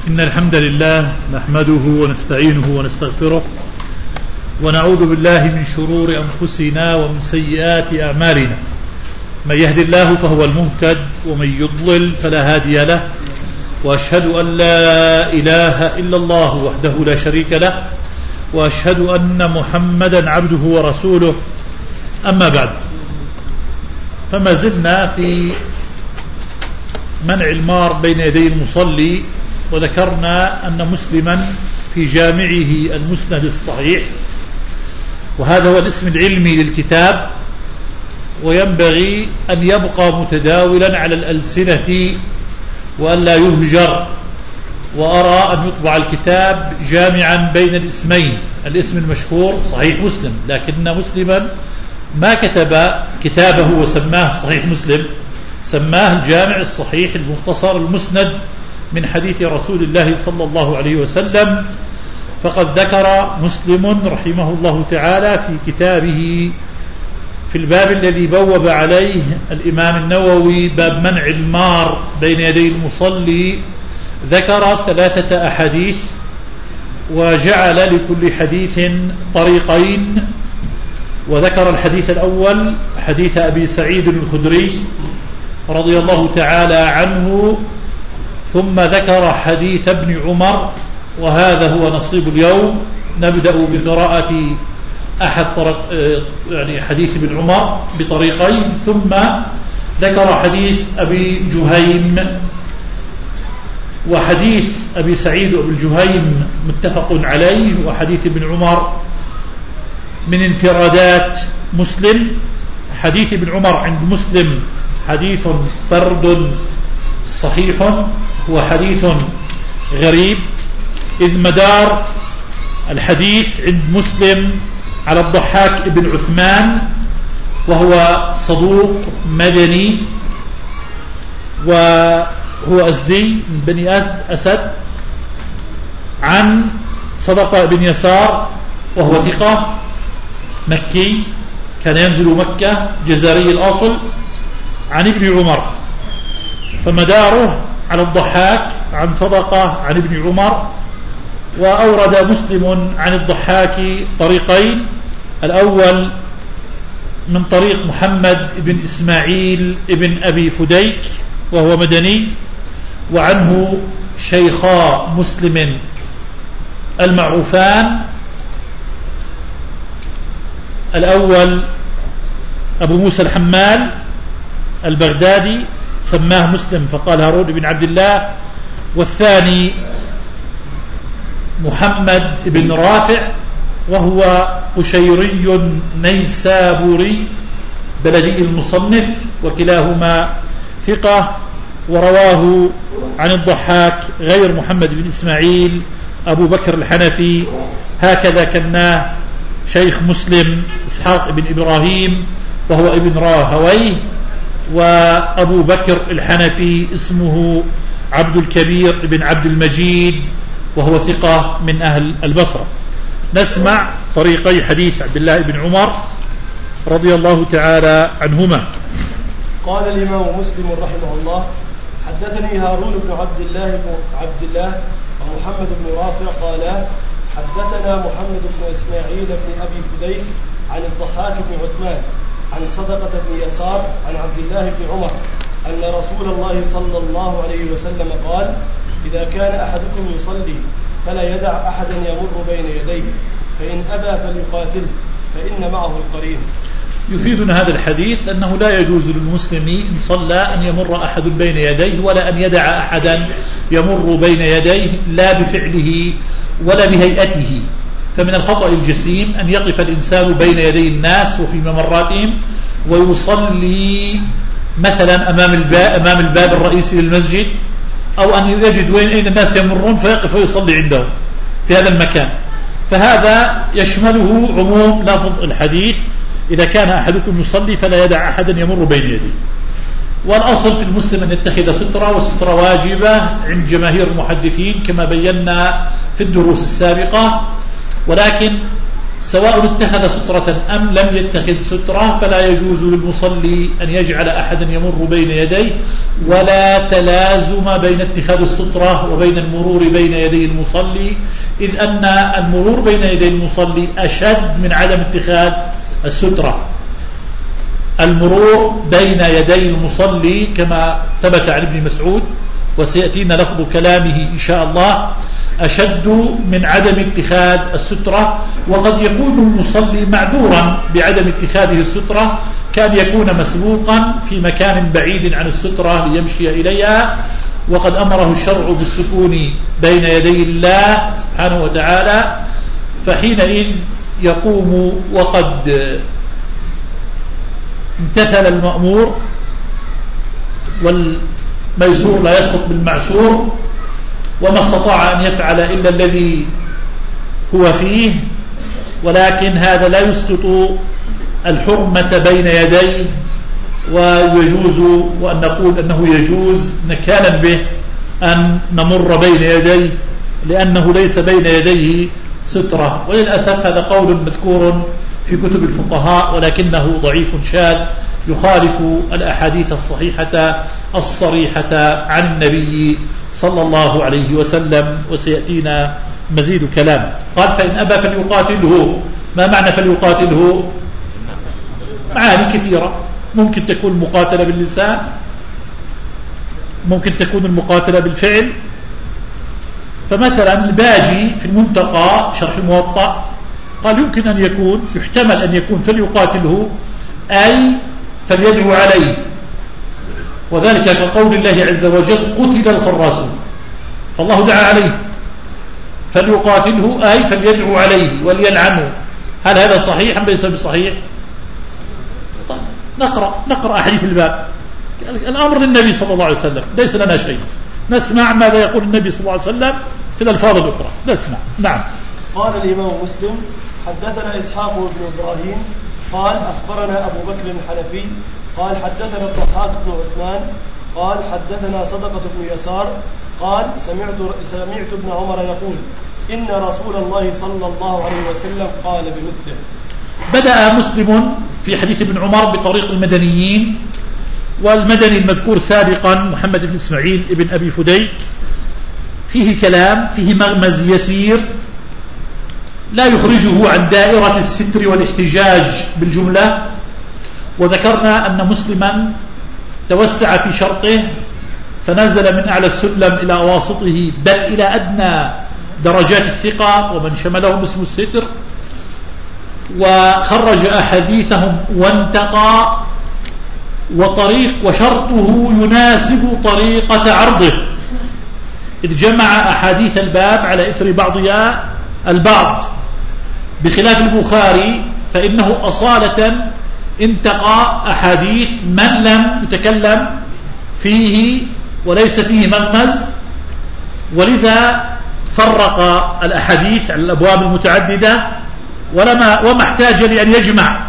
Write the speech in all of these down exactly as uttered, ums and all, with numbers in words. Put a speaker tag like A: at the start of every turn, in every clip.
A: إن الحمد لله نحمده ونستعينه ونستغفره ونعوذ بالله من شرور أنفسنا ومن سيئات أعمالنا. من يهد الله فهو المهتد ومن يضلل فلا هادي له، وأشهد أن لا إله إلا الله وحده لا شريك له، وأشهد أن محمدا عبده ورسوله. أما بعد، فما زلنا في منع المار بين يدي المصلي، وذكرنا أن مسلما في جامعه المسند الصحيح، وهذا هو الاسم العلمي للكتاب، وينبغي أن يبقى متداولا على الألسنة وأن لا يهجر. وأرى أن يطبع الكتاب جامعا بين الاسمين، الاسم المشهور صحيح مسلم، لكن مسلما ما كتب كتابه وسماه صحيح مسلم، سماه الجامع الصحيح المختصر المسند من حديث رسول الله صلى الله عليه وسلم. فقد ذكر مسلم رحمه الله تعالى في كتابه في الباب الذي بوب عليه الإمام النووي، باب منع المار بين يدي المصلي، ذكر ثلاثة أحاديث، وجعل لكل حديث طريقين. وذكر الحديث الأول حديث أبي سعيد الخدري رضي الله تعالى عنه، ثم ذكر حديث ابن عمر، وهذا هو نصيب اليوم. نبدأ بقراءة أحد طرق يعني حديث ابن عمر بطريقين، ثم ذكر حديث أبي جهيم. وحديث أبي سعيد وأبي جهيم متفق عليه، وحديث ابن عمر من انفرادات مسلم. حديث ابن عمر عند مسلم حديث فرد صحيح، هو حديث غريب، إذ مدار الحديث عند مسلم على الضحاك بن عثمان، وهو صدوق مدني، وهو أزدي من بني أسد، عن صدقة بن يسار وهو ثقة مكي، كان ينزل مكة، جزائري الأصل، عن ابن عمر. فمداره على الضحاك عن صدقة عن ابن عمر. وأورد مسلم عن الضحاك طريقين، الأول من طريق محمد بن إسماعيل بن أبي فديك وهو مدني، وعنه شيخا مسلم المعروفان، الأول أبو موسى الحمال البغدادي سماه مسلم فقال هارون بن عبد الله، والثاني محمد بن رافع وهو قشيري نيسابوري بلدي المصنف، وكلاهما ثقة. ورواه عن الضحاك غير محمد بن إسماعيل أبو بكر الحنفي، هكذا كناه شيخ مسلم إسحاق بن إبراهيم وهو ابن راهويه. وأبو بكر الحنفي اسمه عبد الكبير بن عبد المجيد وهو ثقة من أهل البصرة. نسمع طريقي حديث عبد الله بن عمر رضي الله تعالى عنهما.
B: قال الإمام مسلم رحمه الله: حدثني هارون بن عبد الله بن عبد الله ومحمد بن رافع قال حدثنا محمد بن إسماعيل بن أبي فديك عن الضحاك بن عثمان عن صدقة بن يسار عن عبد الله بن عمر أن رسول الله صلى الله عليه وسلم قال: إذا كان أحدكم يصلي فلا يدع أحدا يمر بين يديه، فإن أبى فليقاتله فإن معه القرين.
A: يفيدنا هذا الحديث أنه لا يجوز للمسلم إن صلى أن يمر أحد بين يديه، ولا أن يدع أحدا يمر بين يديه، لا بفعله ولا بهيئته. فمن الخطأ الجسيم أن يقف الإنسان بين يدي الناس وفي ممراتهم ويصلي مثلا أمام الباب, أمام الباب الرئيسي للمسجد، أو أن يجد وين أين الناس يمرون فيقف ويصلي عندهم في هذا المكان. فهذا يشمله عموم لفظ الحديث: إذا كان أحدكم يصلي فلا يدع أحدا يمر بين يديه. والأصل في المسلم أن يتخذ سترة، والسترة واجبة عند جماهير المحدثين كما بينا في الدروس السابقة. ولكن سواء اتخذ سترة أم لم يتخذ سترة فلا يجوز للمصلي أن يجعل أحدا يمر بين يديه، ولا تلازم بين اتخاذ السترة وبين المرور بين يدي المصلي، إذ أن المرور بين يدي المصلي أشد من عدم اتخاذ السترة. المرور بين يدي المصلي كما ثبت عن ابن مسعود وسيأتينا لفظ كلامه إن شاء الله أشد من عدم اتخاذ السترة. وقد يكون المصلي معذورا بعدم اتخاذه السترة، كان يكون مسبوقا في مكان بعيد عن السترة ليمشي إليها، وقد أمره الشرع بالسكون بين يدي الله سبحانه وتعالى، فحينئذ يقوم وقد امتثل المأمور، والميسور لا يسقط بالمعسور، وما استطاع أن يفعل إلا الذي هو فيه، ولكن هذا لا يسقط الحرمة بين يديه، ويجوز وأن نقول أنه يجوز نكالا به أن نمر بين يديه لأنه ليس بين يديه سترة. وللأسف هذا قول مذكور في كتب الفقهاء ولكنه ضعيف شاذ يخالف الأحاديث الصحيحة الصريحة عن النبي صلى الله عليه وسلم، وسيأتينا مزيد كلام. قال فإن أبى فليقاتله. ما معنى فليقاتله؟ معاني كثيرة، ممكن تكون مقاتلة باللسان، ممكن تكون المقاتلة بالفعل. فمثلا الباجي في المنتقى شرح الموطأ قال يمكن أن يكون يحتمل أن يكون فليقاتله أي فليدعو عليه، وذلك كقول الله عز وجل قتل الخراسون، فالله دعا عليه، فليقاتله أي فليدعو عليه وليلعنه. هل هذا صحيح أم ليس بصحيح؟ طيب نقرأ نقرأ أحاديث الباب. الأمر للنبي صلى الله عليه وسلم، ليس لنا شيء، نسمع ماذا يقول النبي صلى الله عليه وسلم في الألفاظ الأخرى، نسمع. نعم.
B: قال الإمام مسلم حدثنا إسحاق بن إبراهيم قال أخبرنا أبو بكر الحنفي قال حدثنا الضحاك بن عثمان قال حدثنا صدقة بن يسار قال سمعت سمعت ابن عمر يقول إن رسول الله صلى الله عليه وسلم قال بمثله.
A: بدأ مسلم في حديث ابن عمر بطريق المدنيين، والمدني المذكور سابقا محمد بن إسماعيل ابن أبي فديك فيه كلام، فيه مغمز يسير لا يخرجه عن دائرة الستر والاحتجاج بالجملة. وذكرنا أن مسلما توسع في شرطه فنزل من أعلى السلم إلى أواسطه بل إلى أدنى درجات الثقة ومن شملهم اسم الستر، وخرج أحاديثهم وانتقى، وطريق وشرطه يناسب طريقة عرضه، إذ جمع أحاديث الباب على إثر بعضها البعض، بخلاف البخاري فإنه أصالة انتقى أحاديث من لم يتكلم فيه وليس فيه مغمز، ولذا فرق الأحاديث على الأبواب المتعددة، ولما وما احتاج لأن يجمع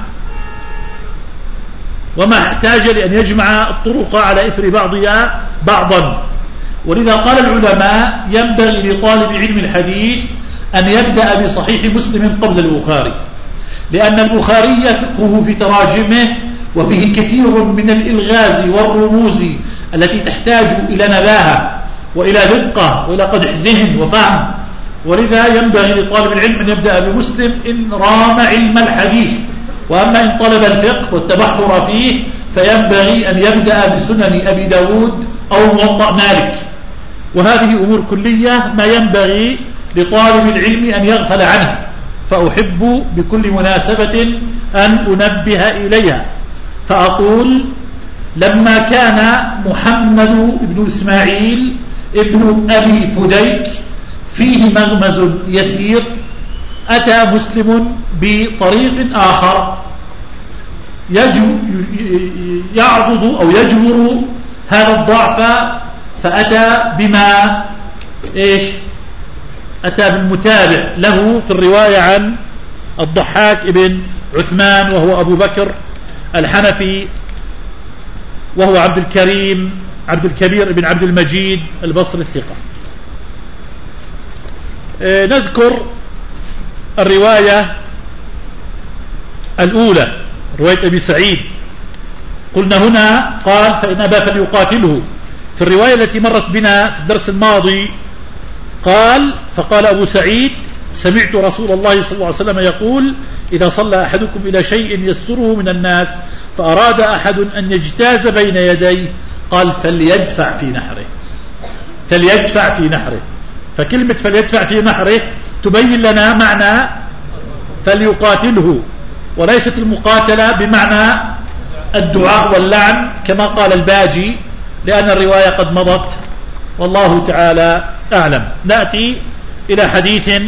A: وما احتاج لأن يجمع الطرق على إثر بعضها بعضا. ولذا قال العلماء ينبغي لطالب علم الحديث أن يبدأ بصحيح مسلم قبل البخاري، لأن البخاري فقهه في تراجمه وفيه كثير من الإلغاز والرموز التي تحتاج إلى نباهة وإلى دقة وإلى قدح ذهن وفهم، ولذا ينبغي لطالب العلم أن يبدأ بمسلم إن رام علم الحديث. وأما إن طلب الفقه والتبحر فيه فينبغي أن يبدأ بسنن أبي داود أو موطأ مالك. وهذه أمور كلية ما ينبغي لطالب العلم أن يغفل عنه، فأحب بكل مناسبة أن أنبه إليها. فأقول لما كان محمد بن إسماعيل ابن أبي فديك فيه مغمز يسير، أتى مسلم بطريق آخر يعضد أو يجبر هذا الضعف، فأتى بما إيش أتى بالمتابع له في الرواية عن الضحاك ابن عثمان وهو أبو بكر الحنفي، وهو عبد الكريم عبد الكبير ابن عبد المجيد البصري الثقة. نذكر الرواية الأولى رواية أبي سعيد قلنا هنا قال فإن أبى فليقاتله. في الرواية التي مرت بنا في الدرس الماضي قال فقال أبو سعيد سمعت رسول الله صلى الله عليه وسلم يقول إذا صلى أحدكم إلى شيء يستره من الناس فأراد أحد أن يجتاز بين يديه قال فليدفع في نحره، فليدفع في نحره. فكلمة فليدفع في نحره تبين لنا معنى فليقاتله، وليست المقاتلة بمعنى الدعاء واللعن كما قال الباجي، لأن الرواية قد مضت والله تعالى أعلم. نأتي إلى حديث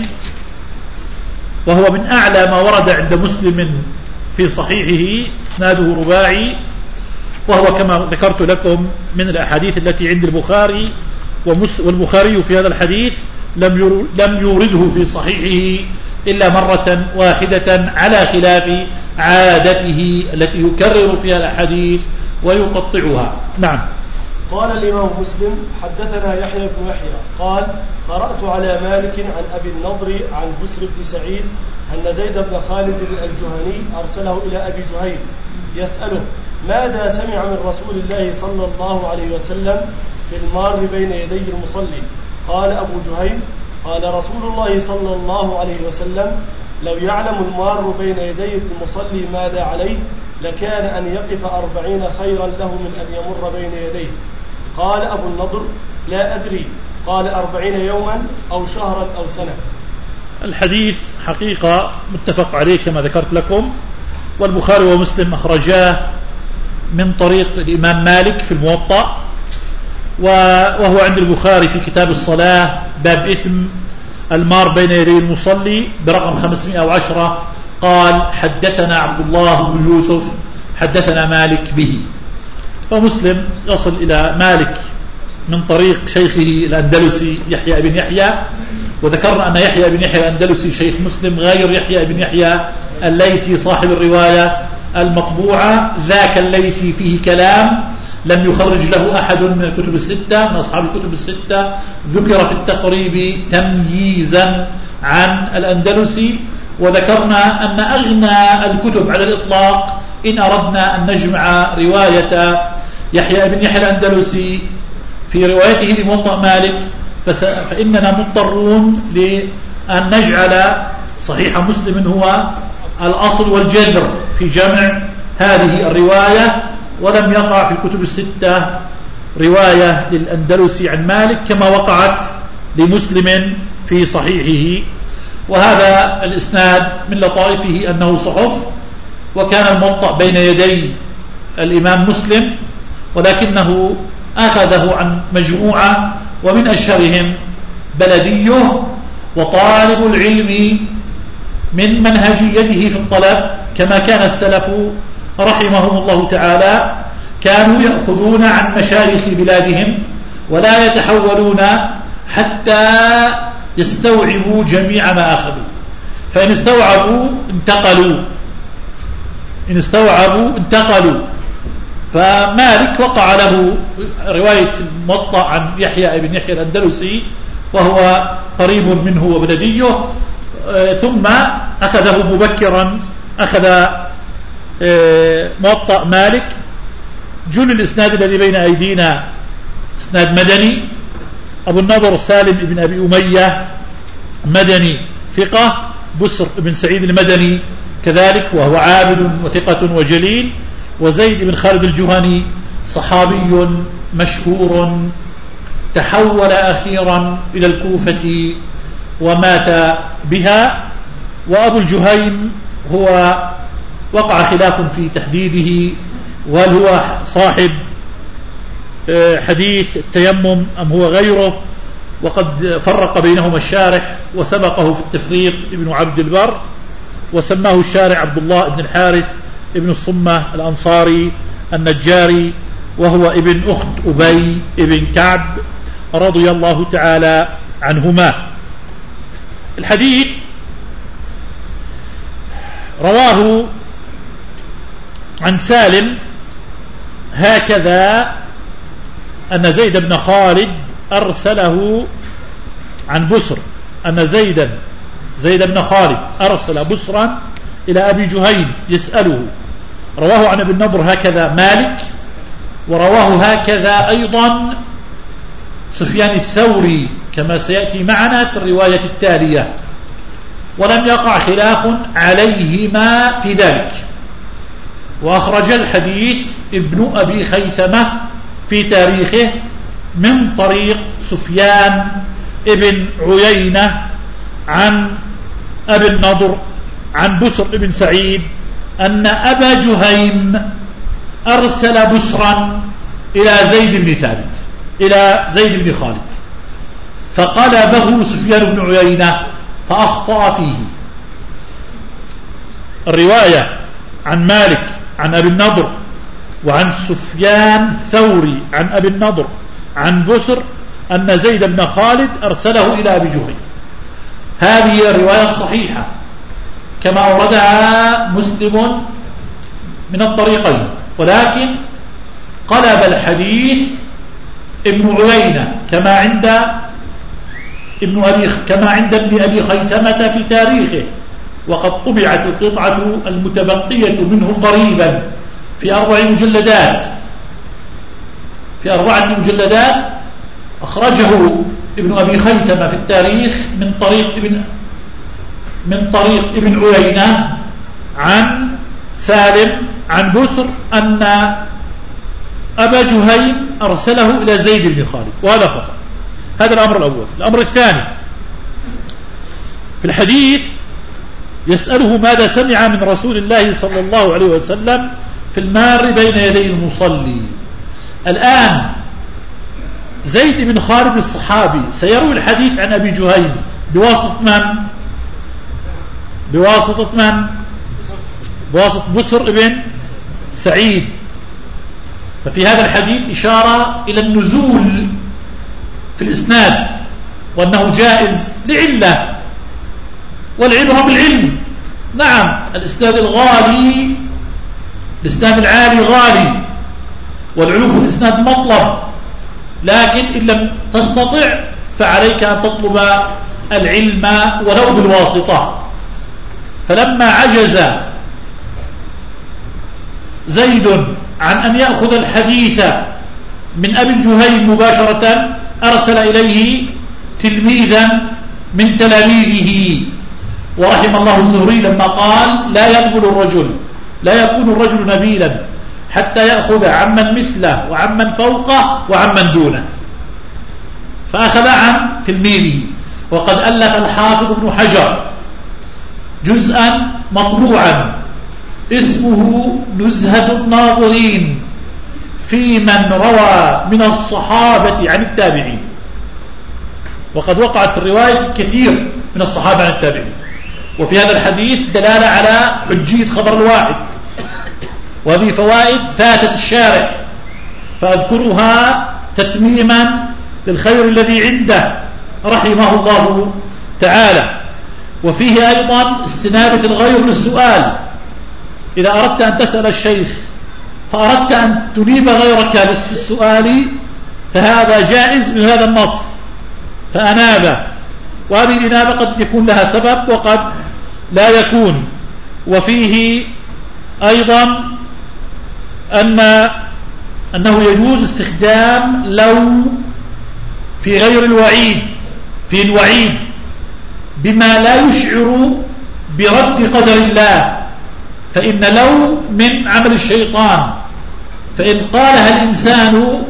A: وهو من أعلى ما ورد عند مسلم في صحيحه، اسناده رباعي، وهو كما ذكرت لكم من الأحاديث التي عند البخاري، والبخاري في هذا الحديث لم لم يورده في صحيحه إلا مرة واحدة على خلاف عادته التي يكرر فيها الأحاديث ويقطعها. نعم.
B: قال الإمام مسلم حدثنا يحيى بن يحيى قال قرأت على مالك عن أبي النضر عن بسر بن سعيد أن زيد بن خالد الجهني أرسله إلى أبي جهيل يسأله ماذا سمع من رسول الله صلى الله عليه وسلم في المار بين يدي المصلي. قال أبو جهيل قال رسول الله صلى الله عليه وسلم لو يعلم المار بين يدي المصلي ماذا عليه لكان أن يقف أربعين خيرا له من أن يمر بين يديه. قال أبو النضر لا أدري قال أربعين يوما أو شهرا أو سنة.
A: الحديث حقيقة متفق عليه كما ذكرت لكم، والبخاري ومسلم أخرجاه من طريق الإمام مالك في الموطأ، وهو عند البخاري في كتاب الصلاة باب إثم المار بين يدي المصلي برقم خمسمائة وعشرة. قال حدثنا عبد الله بن يوسف حدثنا مالك به. فمسلم يصل إلى مالك من طريق شيخه الأندلسي يحيى بن يحيى، وذكرنا أن يحيى بن يحيى الأندلسي شيخ مسلم غير يحيى بن يحيى الليثي صاحب الرواية المطبوعة. ذاك الليثي فيه كلام، لم يخرج له أحد من الكتب الستة من أصحاب الكتب الستة، ذكر في التقريب تمييزا عن الأندلسي. وذكرنا أن أغنى الكتب على الإطلاق إن أردنا أن نجمع رواية يحيى بن يحيى الأندلسي في روايته لموطأ مالك فإننا مضطرون لأن نجعل صحيح مسلم هو الأصل والجذر في جمع هذه الرواية، ولم يقع في الكتب الستة رواية للأندلسي عن مالك كما وقعت لمسلم في صحيحه. وهذا الإسناد من لطائفه أنه صحف، وكان الموطأ بين يدي الإمام مسلم، ولكنه أخذه عن مجموعة ومن أشهرهم بلديه وطالب العلم من منهجيته في الطلب، كما كان السلف رحمهم الله تعالى كانوا يأخذون عن مشايخ بلادهم ولا يتحولون حتى يستوعبوا جميع ما أخذوا، فإن استوعبوا انتقلوا إن استوعبوا انتقلوا. فمالك وقع له رواية الموطأ عن يحيى بن يحيى الأندلسي وهو قريب منه وبلديه، ثم أخذه مبكرا، أخذ موطأ مالك. جل الإسناد الذي بين أيدينا إسناد مدني. أبو النضر سالم بن أبي أمية مدني ثقة، بسر بن سعيد المدني كذلك وهو عابد وثقة وجليل، وزيد بن خالد الجهني صحابي مشهور تحول أخيرا إلى الكوفة ومات بها. وأبو الجهيم هو وقع خلاف في تحديده، وهل هو صاحب حديث التيمم أم هو غيره، وقد فرق بينهما الشارح وسبقه في التفريق ابن عبد البر، وسماه الشارع عبد الله بن الحارث ابن الصمة الأنصاري النجاري، وهو ابن أخت أبي ابن كعب رضي الله تعالى عنهما. الحديث رواه عن سالم هكذا أن زيد بن خالد أرسله عن بسر، أن زيدا زيد بن خالد أرسل بسرا إلى أبي جهيم يسأله. رواه عن ابن النضر هكذا مالك، ورواه هكذا أيضا سفيان الثوري كما سيأتي معنا في الرواية التالية، ولم يقع خلاف عليهما في ذلك. وأخرج الحديث ابن أبي خيثمة في تاريخه من طريق سفيان ابن عيينة عن أبي النضر عن بسر ابن سعيد أن أبا جهيم أرسل بسرا إلى زيد بن ثابت إلى زيد بن خالد، فقلبه سفيان بن عيينة فأخطأ فيه. الرواية عن مالك عن أبي النضر وعن سفيان الثوري عن أبي النضر عن بسر أن زيد بن خالد أرسله إلى أبي جهيم. هذه الرواية الصحيحة كما أوردها مسلم من الطريقين، ولكن قلب الحديث ابن عيينة كما عند ابن أبي كما عند ابن أبي خيثمة في تاريخه، وقد طبعت القطعة المتبقية منه قريبا في أربع مجلدات في أربعة مجلدات أخرجه ابن أبي خيثمة في التاريخ من طريق ابن من طريق ابن عيينة عن سالم عن بسر أن أبا جهيم أرسله إلى زيد بن خالد، وهذا خطأ. هذا الأمر الأول. الأمر الثاني في الحديث يسأله ماذا سمع من رسول الله صلى الله عليه وسلم في المار بين يدي المصلي. الآن زيد بن خالد الصحابي سيروي الحديث عن أبي جهيم بواسطة من؟ بواسطة من؟ بواسطة بسر بن سعيد. ففي هذا الحديث إشارة إلى النزول في الإسناد، وأنه جائز لعلة، والعبرة بالعلم. نعم الإسناد الغالي الإسناد العالي غالي، والعلو في الإسناد مطلب، لكن إن لم تستطع فعليك أن تطلب العلم ولو بالواسطة. فلما عجز زيد عن أن يأخذ الحديث من أبي الجهيم مباشرة أرسل إليه تلميذا من تلاميذه. ورحم الله الزهري لما قال لا يقبل الرجل لا يكون الرجل نبيلا حتى يأخذ عمن مثله وعمن فوقه وعمن دونه، فأخذ عن تلميذه. وقد ألف الحافظ ابن حجر جزءا مطبوعا اسمه نزهة الناظرين في من روى من الصحابة عن التابعين، وقد وقعت الرواية كثير من الصحابة عن التابعين. وفي هذا الحديث دلالة على حجية خبر الواحد، وهذه فوائد فاتت الشارح فأذكرها تتميما للخير الذي عنده رحمه الله تعالى. وفيه أيضا استنابة الغير للسؤال. إذا أردت أن تسأل الشيخ فأردت أن تنيب غيرك في السؤال فهذا جائز من هذا النص، فأناب. وهذه الإنابة قد يكون لها سبب وقد لا يكون. وفيه أيضا أن أنه يجوز استخدام لو في غير الوعيد في الوعيد بما لا يشعر برد قدر الله، فإن لو من عمل الشيطان، فإن قالها الإنسان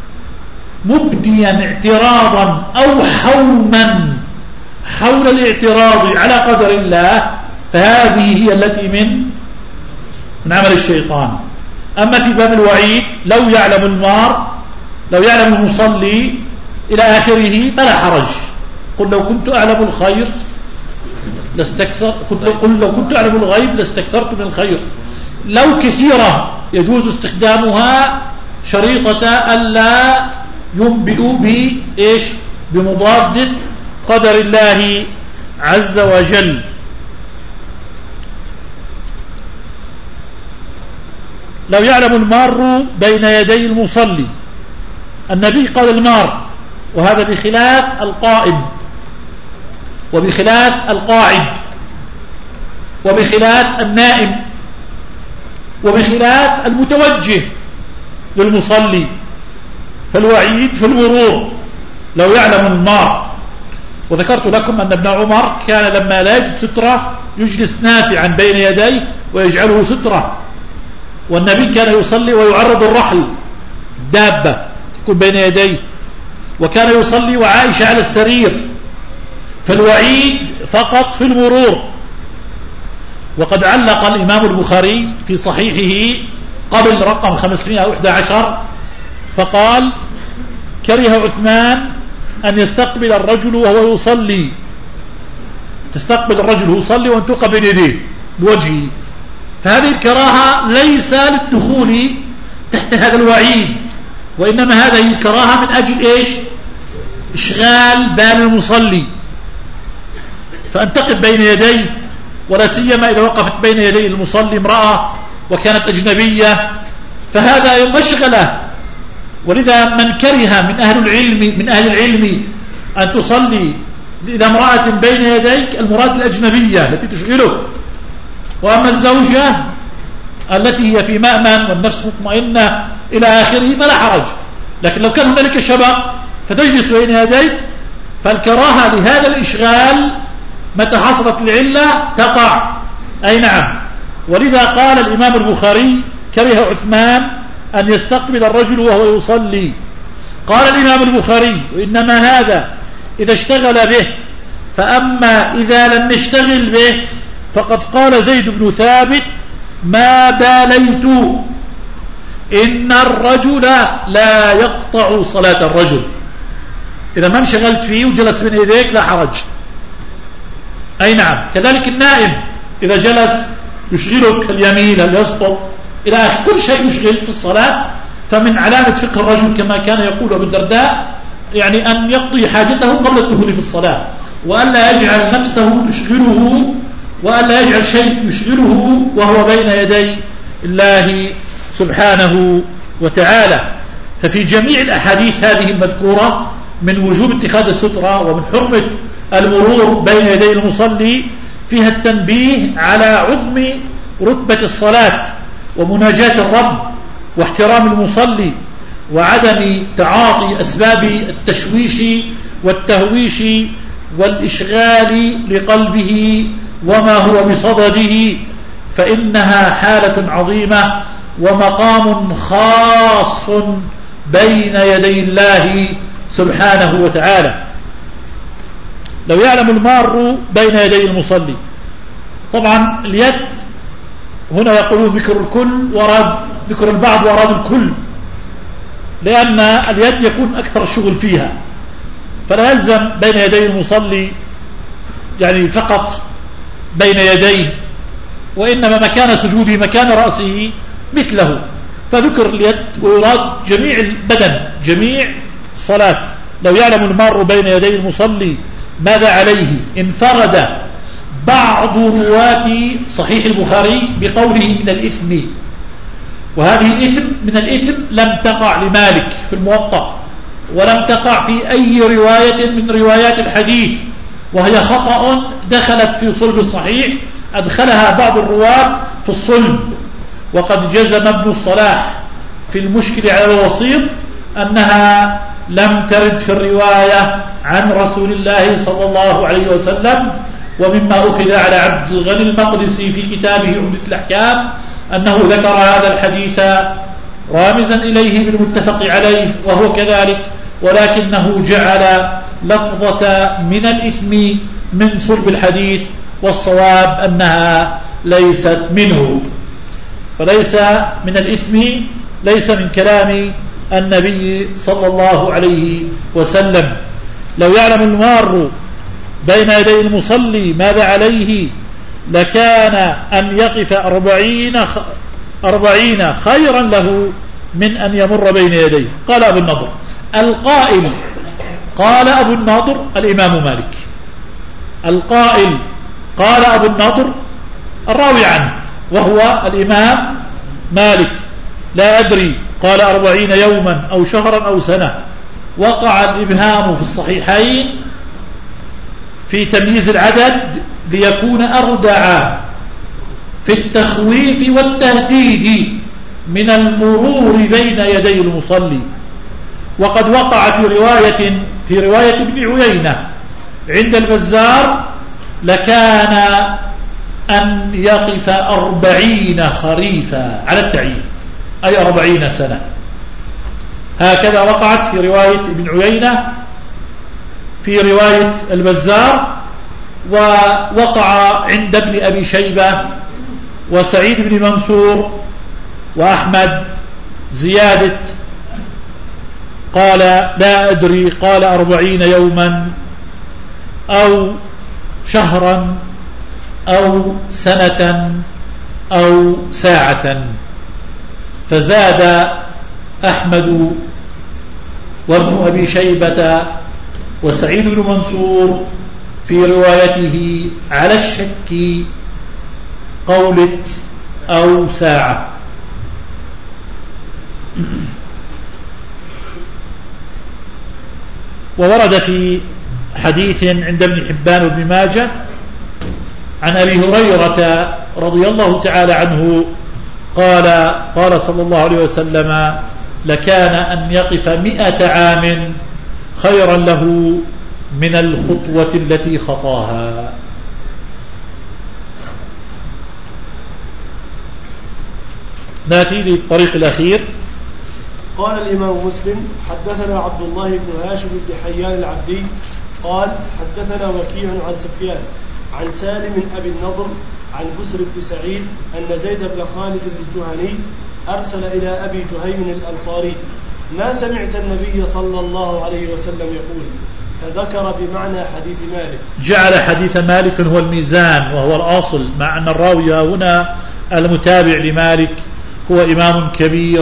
A: مبديا اعتراضا أو حوما حول الاعتراض على قدر الله فهذه هي التي من من عمل الشيطان. أما في باب الوعيد لو يعلم المار لو يعلم المصلي إلى آخره فلا حرج. قل لو كنت أعلم الخير لاستكثر قل لو كنت أعلم الغيب لاستكثرت من الخير. لو كثيرة يجوز استخدامها شريطة ألا ينبئ بإيش بمضادة قدر الله عز وجل. لو يعلم المار بين يدي المصلي، النبي قال المار، وهذا بخلاف القائم وبخلاف القاعد. وبخلاف النائم وبخلاف المتوجه للمصلي. فالوعيد في المرور لو يعلم المار. وذكرت لكم أن ابن عمر كان لما لا يجد سترة يجلس نافعا بين يديه ويجعله سترة، والنبي كان يصلي ويعرض الرحل دابة تكون بين يديه، وكان يصلي وعائشة على السرير. فالوعيد فقط في المرور. وقد علق الإمام البخاري في صحيحه قبل رقم خمسمائة وإحدى عشر فقال: كره عثمان أن يستقبل الرجل وهو يصلي، تستقبل الرجل يصلي وأن تقى بين يديه بوجهه. فهذه الكراهة ليس للدخول تحت هذا الوعيد، وإنما هذه الكراهة من أجل إيش؟ إشغال بال المصلي. فأن تقف بين يديه، ولا سيما إذا وقفت بين يدي المصلي امرأة وكانت أجنبية، فهذا مشغلة. ولذا من كره من أهل العلم من أهل العلم أن تصلي إذا امرأة بين يديك، المراد الأجنبية التي تشغلك. وأما الزوجة التي هي في مأمن والنفس مطمئنة إلى آخره فلا حرج. لكن لو كان هنالك شبق فتجلس بين يديك، فالكراهة لهذا الإشغال متى حصلت العلة تقع. أي نعم. ولذا قال الإمام البخاري: كره عثمان أن يستقبل الرجل وهو يصلي. قال الإمام البخاري: وإنما هذا إذا اشتغل به، فأما إذا لم يشتغل به فقد قال زيد بن ثابت: ما باليت إن الرجل لا يقطع صلاة الرجل. إذا ما انشغلت فيه وجلس بين يديك لا حرج. أي نعم. كذلك النائم إذا جلس يشغلك اليمين اليسطر إلى آخر، كل شيء يشغل في الصلاة. فمن علامة فقه الرجل كما كان يقول أبو الدرداء يعني أن يقضي حاجته قبل الدخول في الصلاة، وألا يجعل نفسه يشغله، وألا يجعل شيء يشغله وهو بين يدي الله سبحانه وتعالى. ففي جميع الأحاديث هذه المذكورة من وجوب اتخاذ السترة ومن حرمة المرور بين يدي المصلي فيها التنبيه على عظم رتبة الصلاة ومناجاة الرب واحترام المصلي، وعدم تعاطي أسباب التشويش والتهويش والإشغال لقلبه وما هو بصدده، فإنها حالة عظيمة ومقام خاص بين يدي الله سبحانه وتعالى. لو يعلم المار بين يدي المصلي. طبعا اليد هنا يقولون ذكر الكل وراد ذكر البعض وراد الكل، لأن اليد يكون أكثر الشغل فيها، فلا يلزم بين يدي المصلي يعني فقط بين يديه، وإنما مكان سجوده مكان رأسه مثله. فذكر اليد ويراد جميع البدن جميع الصلاة. لو يعلم المار بين يدي المصلي ماذا عليه؟ انفرد بعض رواة صحيح البخاري بقوله من الإثم، وهذه الإثم من الإثم لم تقع لمالك في الموطأ، ولم تقع في أي رواية من روايات الحديث، وهي خطأ دخلت في صلب الصحيح، أدخلها بعض الرواة في الصلب. وقد جزم ابن الصلاح في المشكل على الوسيط أنها لم ترد في الرواية عن رسول الله صلى الله عليه وسلم. ومما أخذ على عبد الغني المقدسي في كتابه عمدة الأحكام أنه ذكر هذا الحديث رامزا إليه بالمتفق عليه، وهو كذلك، ولكنه جعل لفظة من الإثم من صلب الحديث، والصواب أنها ليست منه. فليس من الإثم، ليس من كلام النبي صلى الله عليه وسلم. لو يعلم المار بين يدي المصلي ماذا عليه لكان أن يقف أربعين, أربعين خيرا له من أن يمر بين يديه. قال أبو النضر القائل، قال أبو النضر الإمام مالك، القائل قال أبو النضر الراوي عنه وهو الإمام مالك، لا أدري قال أربعين يوما أو شهرا أو سنة. وقع الإبهام في الصحيحين في تمييز العدد ليكون أردع في التخويف والتهديد من المرور بين يدي المصلي. وقد وقع في رواية في رواية ابن عيينة عند البزار: لكان أن يقف أربعين خريفا على التعيين، أي أربعين سنة. هكذا وقعت في رواية ابن عيينة في رواية البزار، ووقع عند ابن أبي شيبة وسعيد بن منصور وأحمد زيادة قال لا أدري، قال أربعين يوما أو شهرا أو سنة أو ساعة. فزاد أحمد وابن أبي شيبة وسعيد بن منصور في روايته على الشك قولة أو ساعة. وورد في حديث عند ابن حبان وابن ماجه عن أبي هريرة رضي الله تعالى عنه قال قال صلى الله عليه وسلم: لكان أن يقف مئة عام خيرا له من الخطوة التي خطاها. ناتي للطريق الأخير.
B: قال الإمام مسلم: حدثنا عبد الله بن هاشم بن حيان العبدي قال حدثنا وكيع عن سفيان عن سالم أبي النضر عن بسر بن سعيد أن زيد بن خالد الجهني أرسل إلى أبي جهيم الأنصاري: ما سمعت النبي صلى الله عليه وسلم يقول؟ فذكر بمعنى حديث مالك. جعل حديث مالك هو الميزان وهو الأصل، مع أن الراوي هنا المتابع لمالك هو إمام كبير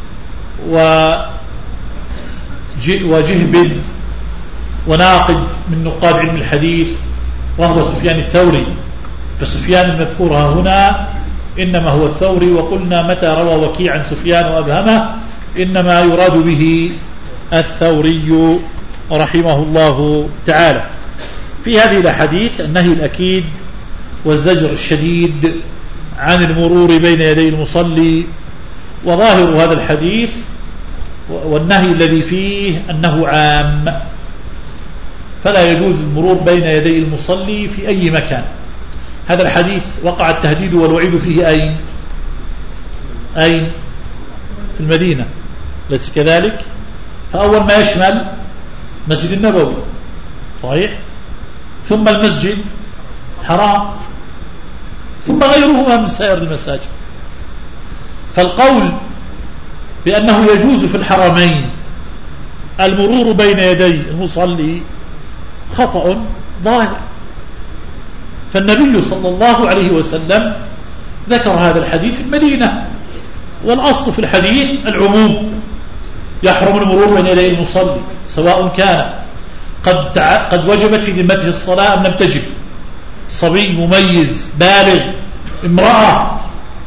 B: وجهبذ وناقد من نقاد علم الحديث، وهو سفيان الثوري. فسفيان المذكور هنا إنما هو الثوري، وقلنا متى روى وكيع عن سفيان وأبهمه إنما يراد به الثوري رحمه الله تعالى. في هذه الأحاديث النهي الأكيد والزجر الشديد عن المرور بين يدي المصلي، وظاهر هذا الحديث والنهي الذي فيه أنه عام، فلا يجوز المرور بين يدي المصلي في أي مكان. هذا الحديث وقع التهديد والوعيد فيه أين؟ أين؟ في المدينة، ليس كذلك؟ فأول ما يشمل مسجد النبوي صحيح، ثم المسجد حرام، ثم غيرهما من سائر المساجد. فالقول بأنه يجوز في الحرمين المرور بين يدي المصلي خطأ ظاهر. فالنبي صلى الله عليه وسلم ذكر هذا الحديث في المدينة، والأصل في الحديث العموم، يحرم المرور بين يدي المصلي سواء كان قد قد وجبت في ذمته الصلاة أم لم تجب، صبي مميز بالغ، امرأة،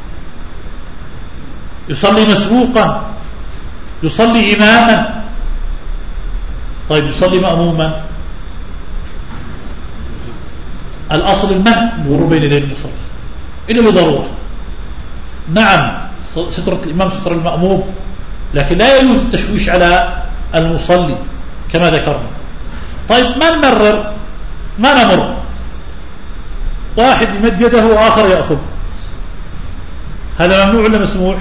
B: يصلي مسبوقا، يصلي إماما. طيب يصلي مأموما، الأصل المنع المرور بين يدي المصلي إلا بضرورة. نعم سترة الإمام سترة المأموم، لكن لا يجوز التشويش على المصلي كما ذكرنا. طيب ما نمرر، ما نمر، واحد يمد يده وآخر يأخذ، هذا ممنوع ولا مسموح؟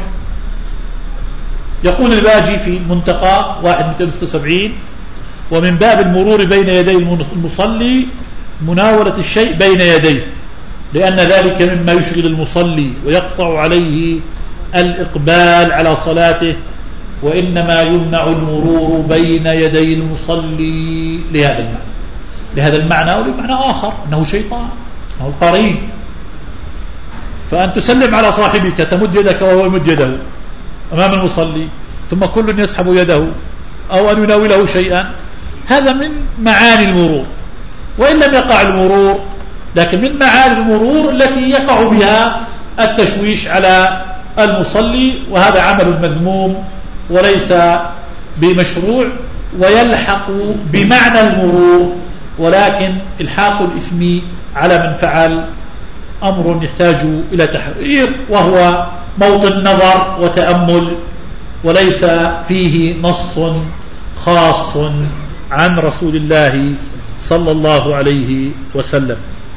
B: يقول الباجي في منتقى واحد مئتين وستة وسبعين: ومن باب المرور بين يدي المصلي مناولة الشيء بين يديه، لأن ذلك مما يشغل المصلي ويقطع عليه الإقبال على صلاته، وإنما يمنع المرور بين يدي المصلي لهذا المعنى لهذا المعنى ولمعنى آخر، أنه شيطان، أنه القرين. فأن تسلم على صاحبك تمد يدك وهو يمد يده أمام المصلي، ثم كل يسحب يده أو أن يناوله شيئا، هذا من معاني المرور، وإن لم يقع المرور، لكن من معاني المرور التي يقع بها التشويش على المصلي، وهذا عمل مذموم وليس بمشروع، ويلحق بمعنى المرور، ولكن الحاق الإثم على من فعل
A: أمر يحتاج إلى تحرير، وهو موطن نظر وتأمل، وليس فيه نص خاص عن رسول الله صلى الله عليه وسلم.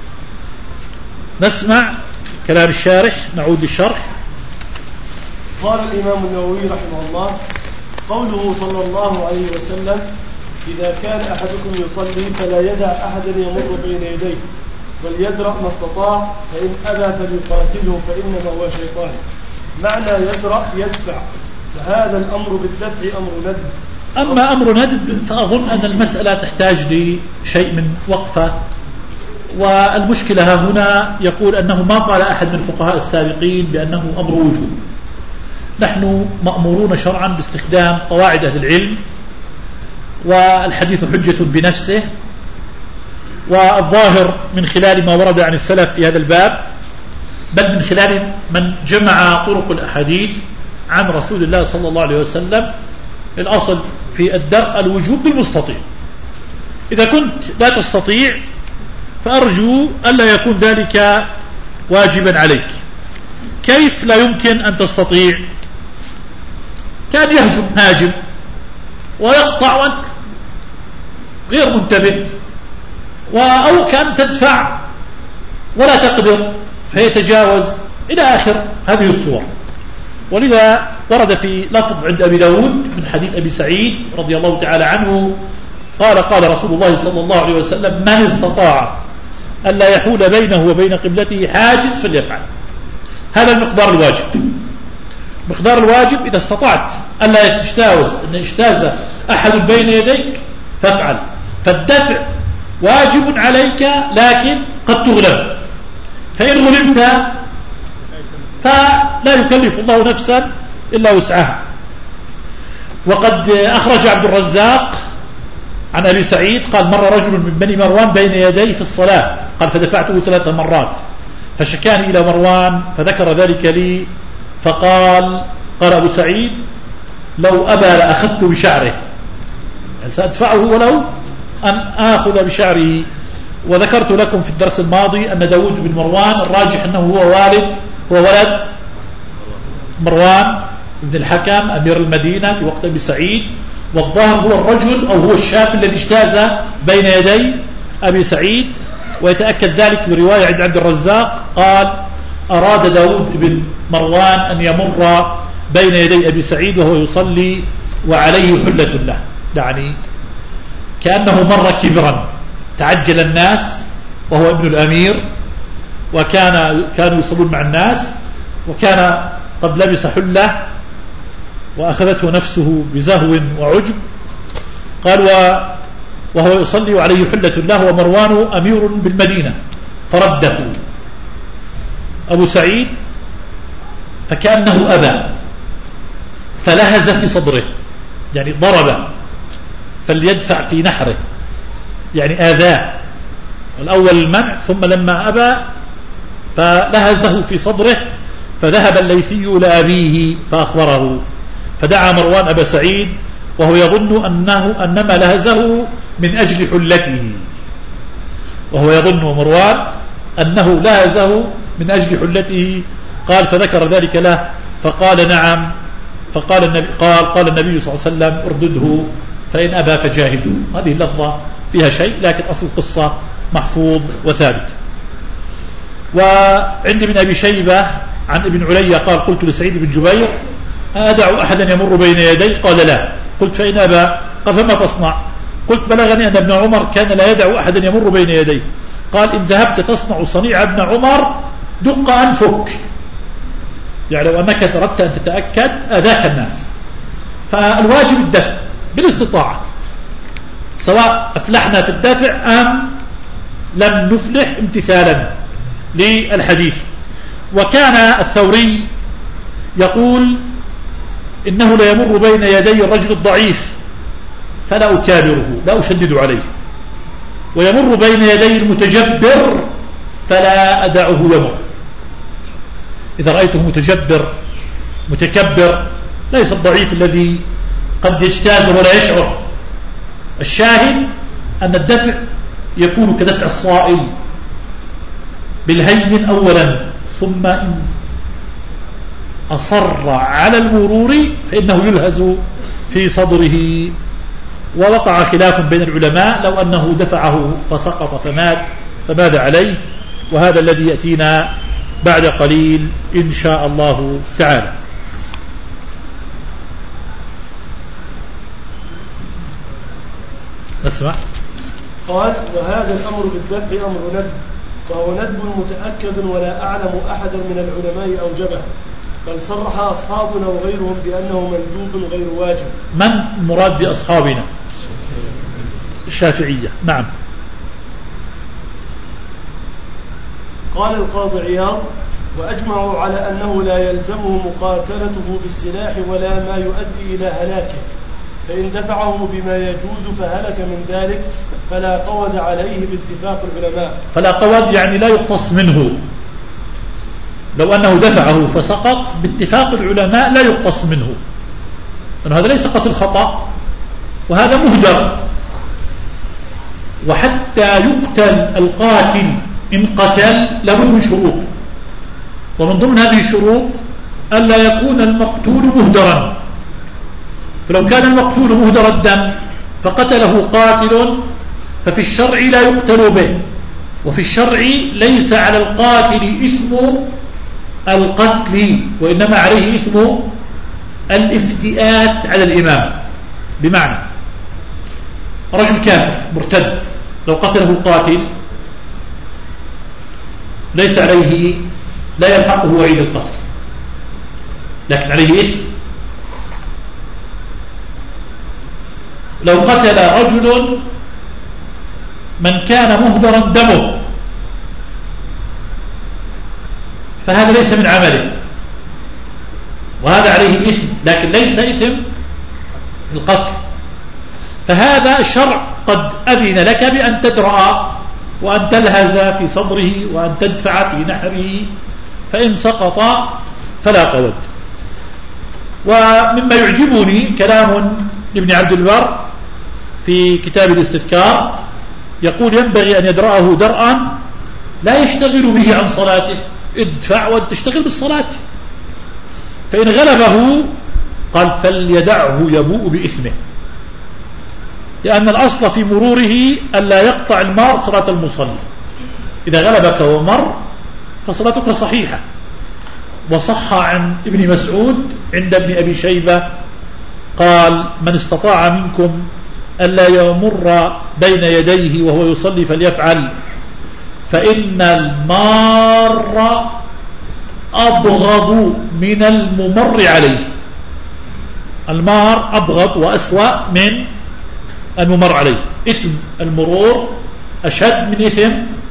A: نسمع كلام الشارح، نعود للشرح.
B: قال الإمام النووي رحمه الله: قوله صلى الله عليه وسلم: إذا كان أحدكم يصلي فلا يدع أحدا يمر بين يديه بل يدرأ ما استطاع، فإن أبى فليقاتله فإنما هو شيطان. معنى يدرأ يدفع، فهذا الأمر بالدفع أمر ندب.
A: أما أمر ندب فأظن أن المسألة تحتاج لشيء من وقفة، والمشكلة هنا يقول أنه ما قال أحد من الفقهاء السابقين بأنه أمر وجوب. نحن مأمورون شرعا باستخدام قواعد أهل العلم، والحديث حجة بنفسه، والظاهر من خلال ما ورد عن السلف في هذا الباب، بل من خلال من جمع طرق الأحاديث عن رسول الله صلى الله عليه وسلم، الأصل في الدرء الوجوب بالمستطيع. إذا كنت لا تستطيع فأرجو ألا يكون ذلك واجبا عليك. كيف لا يمكن أن تستطيع؟ كان يهجم هاجم ويقطع وأنت غير منتبه، أو كان تدفع ولا تقدر فيتجاوز إلى آخر هذه الصور. ولذا ورد في لفظ عند أبي داود من حديث أبي سعيد رضي الله تعالى عنه قال: قال رسول الله صلى الله عليه وسلم: من استطاع ألا يحول بينه وبين قبلته حاجز فليفعل. هذا المقدار الواجب. مقدار الواجب إذا استطعت ألا تجتاوز، أن يجتاز أحد بين يديك فافعل. فالدفع واجب عليك، لكن قد تغلب، فإن غلبت فلا يكلف الله نفسا إلا وسعها. وقد أخرج عبد الرزاق عن أبي سعيد قال: مر رجل من بني مروان بين يدي في الصلاة، قال: فدفعته ثلاث مرات، فشكاني إلى مروان فذكر ذلك لي، فقال قال أبو سعيد: لو أبى لأخذت بشعره، سأدفعه ولو أن آخذ بشعره. وذكرت لكم في الدرس الماضي أن داود بن مروان الراجح أنه هو والد هو ولد مروان بن الحكم أمير المدينة في وقت أبي سعيد، والظاهر هو الرجل أو هو الشاب الذي اجتاز بين يدي أبي سعيد. ويتأكد ذلك برواية عند عبد الرزاق قال: أراد داود بن مروان أن يمر بين يدي أبي سعيد وهو يصلي وعليه حلة له، يعني كأنه مر كبرا، تعجل الناس وهو ابن الأمير، وكان كانوا يصلون مع الناس، وكان قد لبس حلة وأخذته نفسه بزهو وعجب. قال: وهو يصلي وعليه حلة له ومروان أمير بالمدينة، فرده أبو سعيد فكأنه أبى، فلهز في صدره، يعني ضرب، فليدفع في نحره، يعني آذاه. الأول المنع، ثم لما أبى فلهزه في صدره، فذهب الليثي لأبيه فأخبره، فدعا مروان أبا سعيد وهو يظن أنه أنما لهزه من أجل حلته، وهو يظن مروان أنه لهزه من أجل حلته. قال: فذكر ذلك له، فقال: نعم. فقال النبي قال قال النبي صلى الله عليه وسلم: اردده فإن أبى فجاهده. هذه اللفظة فيها شيء، لكن أصل القصة محفوظ وثابت. وعند ابن أبي شيبة عن ابن علي قال: قلت لسعيد بن جبير: أدع أحدا يمر بين يدي؟ قال: لا. قلت: فإن أبى؟ قال: فما تصنع؟ قلت: بلغني أن ابن عمر كان لا يدع أحدا يمر بين يديه. قال: إن ذهبت تصنع صنيع ابن عمر دق أنفك، يعني لو أنك تردت أن تتأكد أذاك الناس. فالواجب الدفع بالاستطاعة، سواء أفلحنا في الدفع أم لم نفلح امتثالا للحديث. وكان الثوري يقول: إنه لا يمر بين يدي الرجل الضعيف فلا أكابره، لا أشدد عليه، ويمر بين يدي المتجبر فلا أدعه يمر. إذا رأيته متجبر متكبر، ليس الضعيف الذي قد يجتاز ولا يشعر. الشاهد أن الدفع يكون كدفع الصائل، بالهين أولا، ثم إن أصر على المرور فإنه يلهز في صدره. ووقع خلاف بين العلماء لو أنه دفعه فسقط فمات فماذا عليه، وهذا الذي يأتينا بعد قليل إن شاء الله تعالى. نسمع.
B: قال: وهذا الأمر بالدفع أمر ندب، فهو ندب متأكد ولا أعلم أحدا من العلماء أوجبه، بل صرح أصحابنا وغيرهم بأنه مندوب غير واجب.
A: من مراد بأصحابنا؟ الشافعية. نعم.
B: قال القاضي عياض: وأجمعوا على أنه لا يلزمه مقاتلته بالسلاح ولا ما يؤدي إلى هلاكه، فإن دفعه بما يجوز فهلك من ذلك فلا قود عليه باتفاق العلماء.
A: فلا قود يعني لا يقتص منه، لو أنه دفعه فسقط باتفاق العلماء لا يقتص منه، لأن هذا ليس قتل خطأ وهذا مهدر. وحتى يقتل القاتل إن قتل لابد من شروط، ومن ضمن هذه الشروط ألا يكون المقتول مهدرا. فلو كان المقتول مهدر الدم فقتله قاتل ففي الشرع لا يقتل به، وفي الشرع ليس على القاتل إثم القتل، وإنما عليه إثم الافتئات على الإمام. بمعنى رجل كافر مرتد لو قتله قاتل ليس عليه، لا يلحقه وعيد القتل، لكن عليه إثم. لو قتل رجل من كان مهدرا دمه فهذا ليس من عمله وهذا عليه إثم، لكن ليس إثم القتل. فهذا الشرع قد أذن لك بأن تدرأ وأن تلهز في صدره وأن تدفع في نحره، فإن سقط فلا قود. ومما يعجبني كلام ابن عبد البر في كتاب الاستذكار، يقول: ينبغي أن يدرأه درءا لا يشتغل به عن صلاته، ادفع وتشتغل بالصلاة. فإن غلبه قال فليدعه يبوء بإثمه، لأن الأصل في مروره ألا يقطع المار صلاة المصلي. إذا غلبك ومر فصلاتك صحيحة. وصح عن ابن مسعود عند ابن أبي شيبة قال: من استطاع منكم ألا يمر بين يديه وهو يصلي فليفعل، فإن المار أبغض من الممر عليه. المار أبغض وأسوأ من الممر عليه. إثم المرور أشد من إثم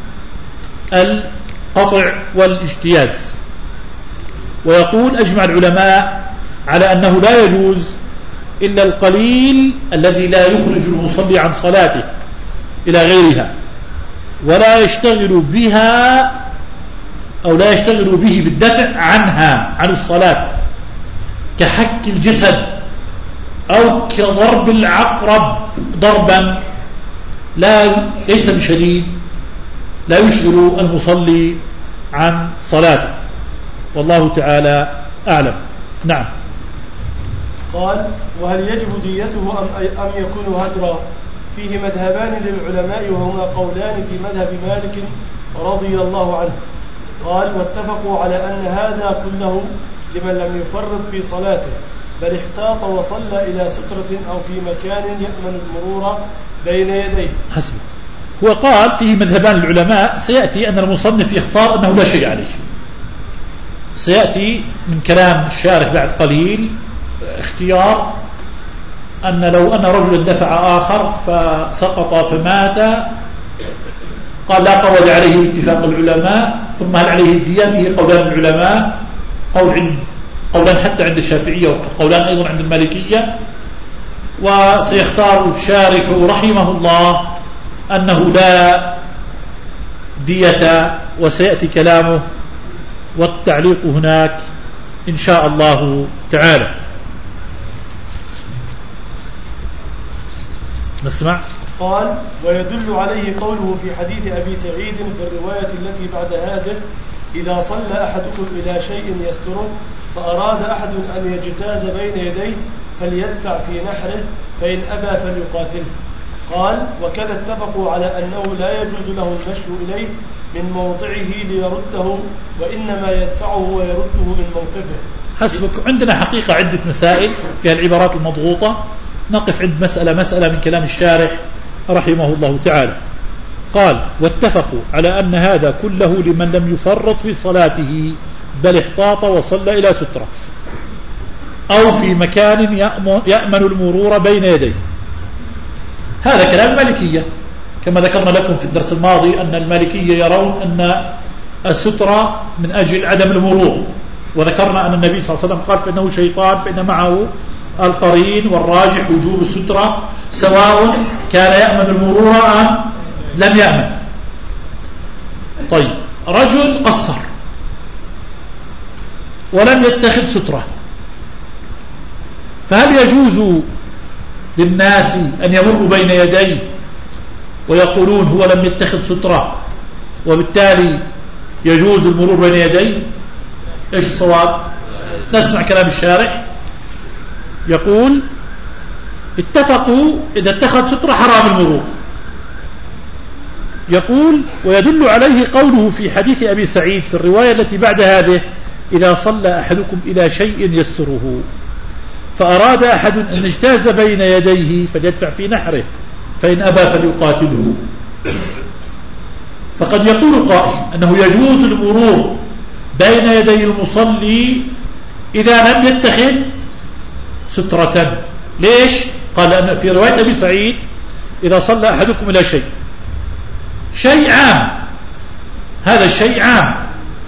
A: القطع والاجتياز. ويقول: أجمع العلماء على أنه لا يجوز إلا القليل الذي لا يخرج المصلي عن صلاته إلى غيرها، ولا يشتغل بها أو لا يشتغل به بالدفع عنها عن الصلاة، كحك الجسد أو كضرب العقرب ضربا لا ليس بشديد لا يشغل المصلي عن صلاته، والله تعالى أعلم. نعم.
B: قال: وهل يجب ديته أم, أم يكون هدرا؟ فيه مذهبان للعلماء وهما قولان في مذهب مالك رضي الله عنه. قال: واتفقوا على أن هذا كله لمن لم يفرط في صلاته، بل احتاط وصلى إلى سترة أو في مكان يأمن المرور بين يديه.
A: حسب. هو قال فيه مذهبان العلماء، سيأتي أن المصنف يختار أنه لا شيء عليه، سيأتي من كلام الشارح بعد قليل اختيار أن لو أن رجلا دفع آخر فسقط فمات قال لا قول عليه باتفاق العلماء. ثم هل عليه الدية؟ فيه قولان العلماء، قول عند قولان حتى عند الشافعية وقولان أيضا عند المالكية. وسيختار الشارح رحمه الله أنه لا دية، وسيأتي كلامه والتعليق هناك إن شاء الله تعالى. نسمع.
B: قال: ويدل عليه قوله في حديث أبي سعيد في الرواية التي بعد هذه: إذا صلى أحدكم إلى شيء يستره فأراد أحد أن يجتاز بين يديه فليدفع في نحره فإن أبى فليقاتله. قال: وكذا اتفقوا على أنه لا يجوز له المشي إليه من موضعه ليرده، وإنما يدفعه ويرده من موقفه.
A: حسبك. عندنا حقيقة عدة مسائل فيها العبارات المضغوطة، نقف عند مسألة مسألة من كلام الشارح رحمه الله تعالى. قال: واتفقوا على أن هذا كله لمن لم يفرط في صلاته بل احتاط وصلى إلى سترة أو في مكان يأمن المرور بين يديه. هذا كلام المالكية، كما ذكرنا لكم في الدرس الماضي أن المالكية يرون أن السترة من أجل عدم المرور، وذكرنا أن النبي صلى الله عليه وسلم قال فإنه شيطان فإن معه القرين، والراجح وجوب السترة سواء كان يأمن المرور أم لم يأمن. طيب، رجل قصر ولم يتخذ سترة، فهل يجوز للناس أن يمروا بين يديه ويقولون هو لم يتخذ سترة وبالتالي يجوز المرور بين يديه؟ ايش الصواب؟ نسمع كلام الشارح. يقول: اتفقوا إذا اتخذ سترة حرام المرور. يقول: ويدل عليه قوله في حديث أبي سعيد في الرواية التي بعد هذه: إذا صلى أحدكم إلى شيء يستره فأراد أحد أن يجتاز بين يديه فليدفع في نحره فإن أبى فليقاتله. فقد يقول قائل أنه يجوز المرور بين يدي المصلي إذا لم يتخذ سترة. ليش؟ قال أن في رواية أبي سعيد: إذا صلى أحدكم إلى شيء، شيء عام، هذا الشيء عام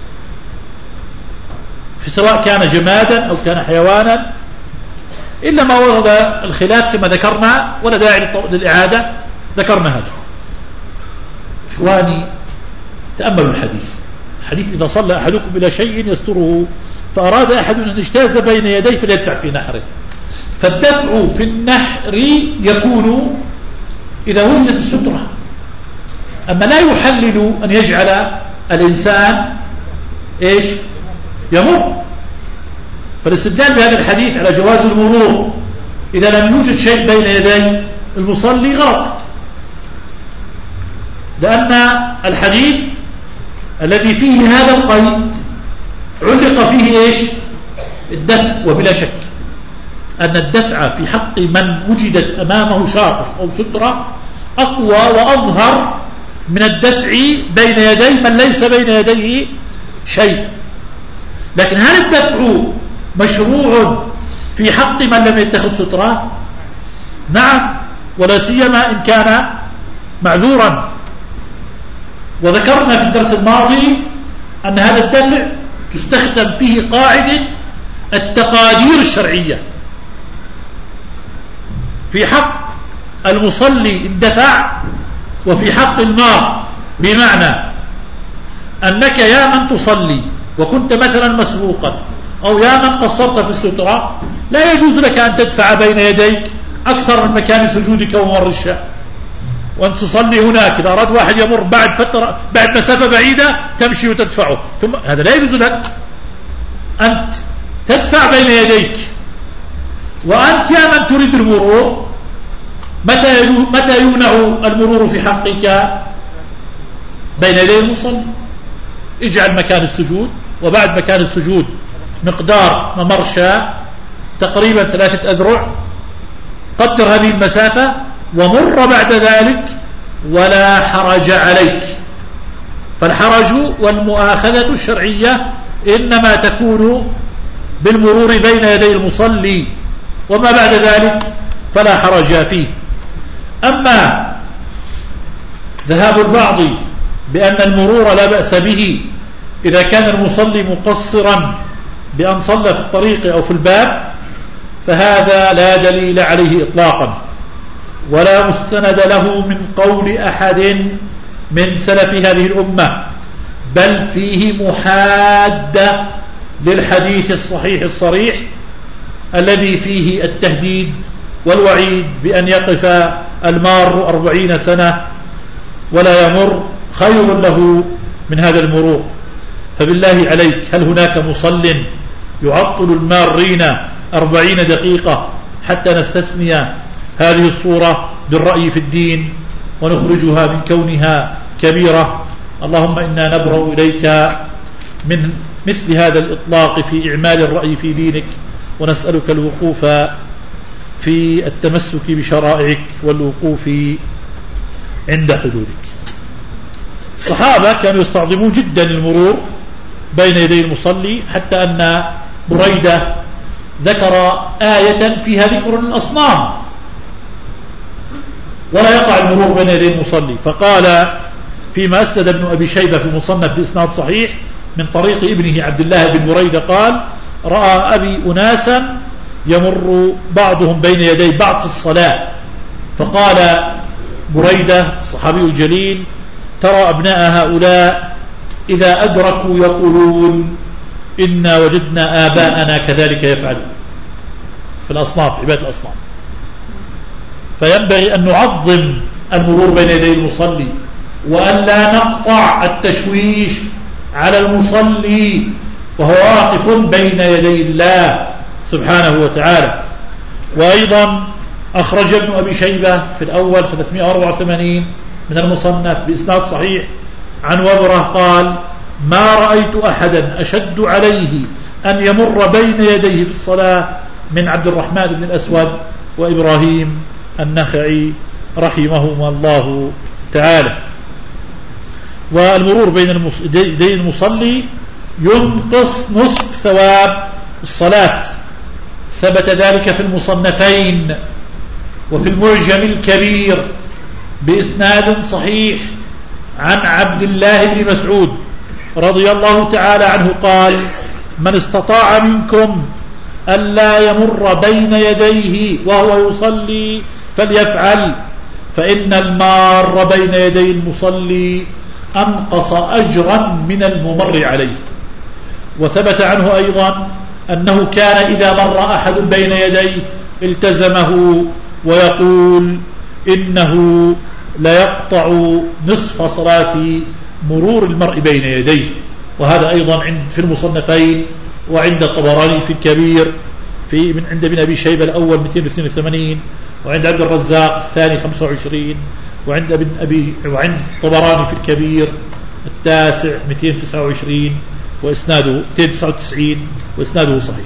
A: سواء كان جمادا أو كان حيوانا، إلا ما ورد الخلاف كما ذكرنا ولا داعي للإعادة، ذكرنا هذا. إخواني تأملوا الحديث. الحديث: إذا صلى أحدكم إلى شيء يستره فأراد أحد أن يجتاز بين يديه فليدفع في نحره. فالدفع في النحر يكون إذا وجدت السترة، أما لا يحلل أن يجعل الإنسان إيش؟ يمر. فالاستدلال بهذا الحديث على جواز المرور إذا لم يوجد شيء بين يدي المصلي غلط، لأن الحديث الذي فيه هذا القيد علق فيه إيش؟ الدفع. وبلا شك أن الدفع في حق من وجدت أمامه شاخص أو سترة أقوى وأظهر من الدفع بين يدي من ليس بين يديه شيء. لكن هل الدفع مشروع في حق من لم يتخذ سترة؟ نعم، ولا سيما إن كان معذورا. وذكرنا في الدرس الماضي أن هذا الدفع تستخدم فيه قاعدة التقادير الشرعية. في حق المصلي اندفع، وفي حق المار، بمعنى أنك يا من تصلي وكنت مثلا مسبوقا أو يا من قصرت في السترة لا يجوز لك أن تدفع بين يديك أكثر من مكان سجودك ومر الشاء، وأن تصلي هناك. إذا أراد واحد يمر بعد فترة بعد مسافة بعيدة تمشي وتدفعه، ثم هذا لا يجوز لك. أنت تدفع بين يديك، وأنت يا من تريد المرور متى متى يمنع المرور في حقك؟ بين يدي المصلي. اجعل مكان السجود، وبعد مكان السجود مقدار ممر شاء تقريبا ثلاثة أذرع، قدر هذه المسافة ومر بعد ذلك ولا حرج عليك. فالحرج والمؤاخذة الشرعية إنما تكون بالمرور بين يدي المصلي، وما بعد ذلك فلا حرج فيه. أما ذهاب البعض بأن المرور لا بأس به إذا كان المصلي مقصرا بأن صلى في الطريق أو في الباب، فهذا لا دليل عليه إطلاقا، ولا مستند له من قول أحد من سلف هذه الأمة، بل فيه محادة للحديث الصحيح الصريح الذي فيه التهديد والوعيد بأن يقف المار أربعين سنة ولا يمر خير له من هذا المرور. فبالله عليك هل هناك مصل يعطل المارين أربعين دقيقة حتى نستثني هذه الصورة بالرأي في الدين ونخرجها من كونها كبيرة؟ اللهم إنا نبرأ إليك من مثل هذا الإطلاق في إعمال الرأي في دينك، ونسألك الوقوف في التمسك بشرائعك والوقوف عند حدودك. الصحابة كانوا يستعظمون جدا المرور بين يدي المصلي، حتى أن بريدة ذكر آية فيها ذكر الأصنام ولا يقع المرور بين يدي المصلي، فقال فيما أسند ابن أبي شيبة في المصنف بإسناد صحيح من طريق ابنه عبد الله بن بريدة قال: رأى أبي أناسا يمر بعضهم بين يدي بعض في الصلاة، فقال بريدة الصحابي الجليل: ترى أبناء هؤلاء إذا أدركوا يقولون إنا وجدنا آباءنا كذلك يفعل في الأصناف، عبادة الأصنام. فينبغي أن نعظم المرور بين يدي المصلي، وأن لا نقطع التشويش على المصلي وهو واقف بين يدي الله سبحانه وتعالى. وأيضا أخرج ابن أبي شيبة في الأول ثلاثمائة وأربعة وثمانين من المصنف بإسناد صحيح عن وبرة قال: ما رأيت أحدا أشد عليه أن يمر بين يديه في الصلاة من عبد الرحمن بن الأسود وإبراهيم النخعي رحمهما الله تعالى. والمرور بين يدي المصلي ينقص نصف ثواب الصلاة، ثبت ذلك في المصنفين وفي المعجم الكبير بإسناد صحيح عن عبد الله بن مسعود رضي الله تعالى عنه قال: من استطاع منكم ألا يمر بين يديه وهو يصلي فليفعل، فإن المار بين يدي المصلي أنقص أجرا من الممر عليه. وثبت عنه أيضا أنه كان إذا مر أحد بين يديه التزمه ويقول إنه لا يقطع نصف صلاة مرور المرء بين يديه. وهذا أيضا عند في المصنفين وعند الطبراني في الكبير في من عند ابن أبي شيبة الأول مئتين واثنين وثمانين، وعند عبد الرزاق الثاني خمسة وعشرين، وعند ابن أبي وعند الطبراني في الكبير التاسع مئتين وتسعة وعشرين وإسناده مئتين وتسعة وتسعين وإسناده صحيح.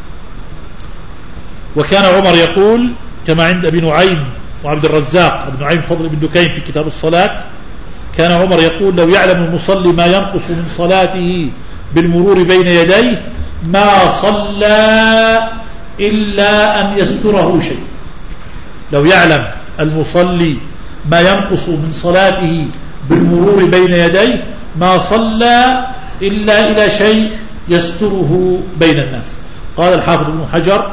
A: وكان عمر يقول كما عند أبي نعيم وعبد الرزاق ابن نعيم فضل بن دكين في كتاب الصلاة، كان عمر يقول: لو يعلم المصلي ما ينقص من صلاته بالمرور بين يديه ما صلى إلا أن يستره شيء. لو يعلم المصلي ما ينقص من صلاته بالمرور بين يديه ما صلى إلا إلى شيء يستره بين الناس. قال الحافظ ابن حجر: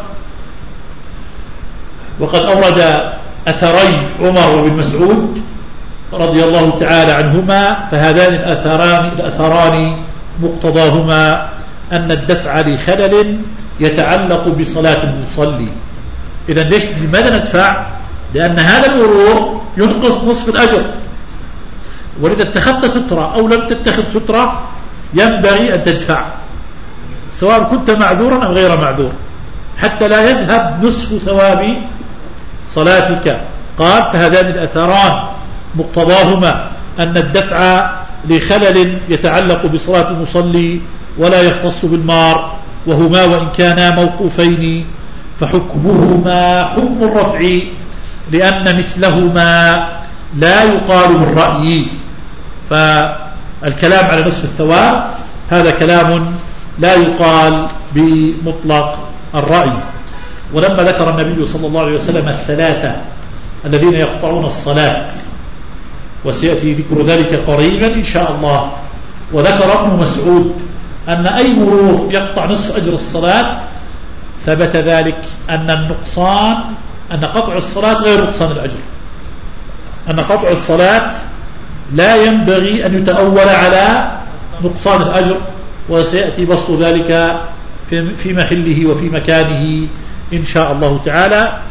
A: وقد أورد أثري عمر وابن مسعود رضي الله تعالى عنهما، فهذان الأثران, الأثران مقتضاهما أن الدفع لخلل يتعلق بصلاة المصلي. إذن ليش لماذا ندفع؟ لأن هذا المرور ينقص نصف الأجر، ولذا اتخذت سترة أو لم تتخذ سترة ينبغي أن تدفع، سواء كنت معذورا أو غير معذور، حتى لا يذهب نصف ثواب صلاتك. قال: فهذان الأثران مقتضاهما أن الدفع لخلل يتعلق بصلاة المصلي ولا يختص بالمار، وهما وإن كانا موقوفين فحكمهما حكم الرفع، لأن مثلهما لا يقال بالرأي. فالكلام على نصف الثواب هذا كلام لا يقال بمطلق الرأي. ولما ذكر النبي صلى الله عليه وسلم الثلاثة الذين يقطعون الصلاة، وسيأتي ذكر ذلك قريبا إن شاء الله، وذكر ابن مسعود أن أي مرور يقطع نصف أجر الصلاة، ثبت ذلك أن النقصان أن قطع الصلاة غير نقصان الأجر، أن قطع الصلاة لا ينبغي أن يتأول على نقصان الأجر، وسيأتي بسط ذلك في محله وفي مكانه إن شاء الله تعالى.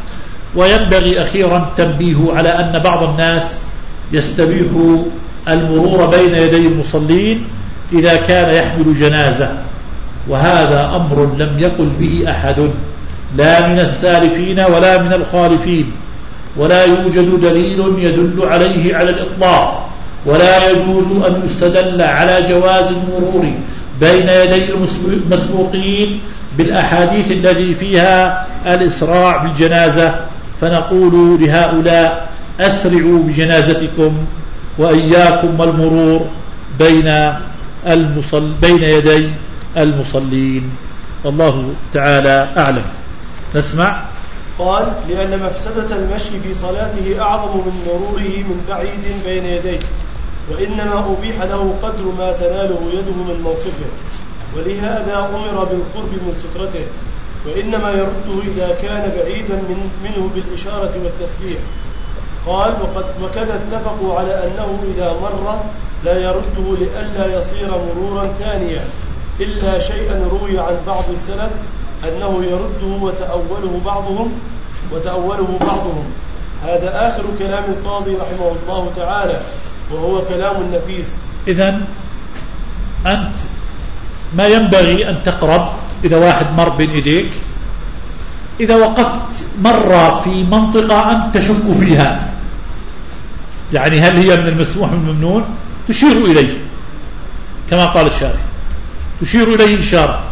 A: وينبغي أخيرا التنبيه على أن بعض الناس يستبيح المرور بين يدي المصلين إذا كان يحمل جنازة، وهذا أمر لم يقل به أحد لا من السالفين ولا من الخالفين، ولا يوجد دليل يدل عليه على الإطلاق، ولا يجوز أن يستدل على جواز المرور بين يدي المسبوقين بالأحاديث التي فيها الإسراع بالجنازة. فنقول لهؤلاء أسرعوا بجنازتكم وإياكم والمرور بين المصل بين يدي المصلين. والله تعالى أعلم. نسمع.
B: قال: لأن مفسدة المشي في صلاته أعظم من مروره من بعيد بين يديه، وإنما أبيح له قدر ما تناله يده من موقفه، ولهذا أمر بالقرب من سترته، وإنما يرده إذا كان بعيدا من منه بالإشارة والتسبيح. قال: وقد وكذا اتفقوا على أنه إذا مر لا يرده لئلا يصير مرورا ثانيا، إلا شيئا روي عن بعض السلف أنه يرده وتأوله بعضهم وتأوله بعضهم. هذا آخر كلام القاضي رحمه الله تعالى، وهو كلام نفيس.
A: إذن أنت ما ينبغي أن تقرب إذا واحد مر بين إيديك، إذا وقفت مرة في منطقة أنت تشك فيها، يعني هل هي من المسموح من الممنوع، تشير إليه كما قال الشارع، تشير إليه إشارة.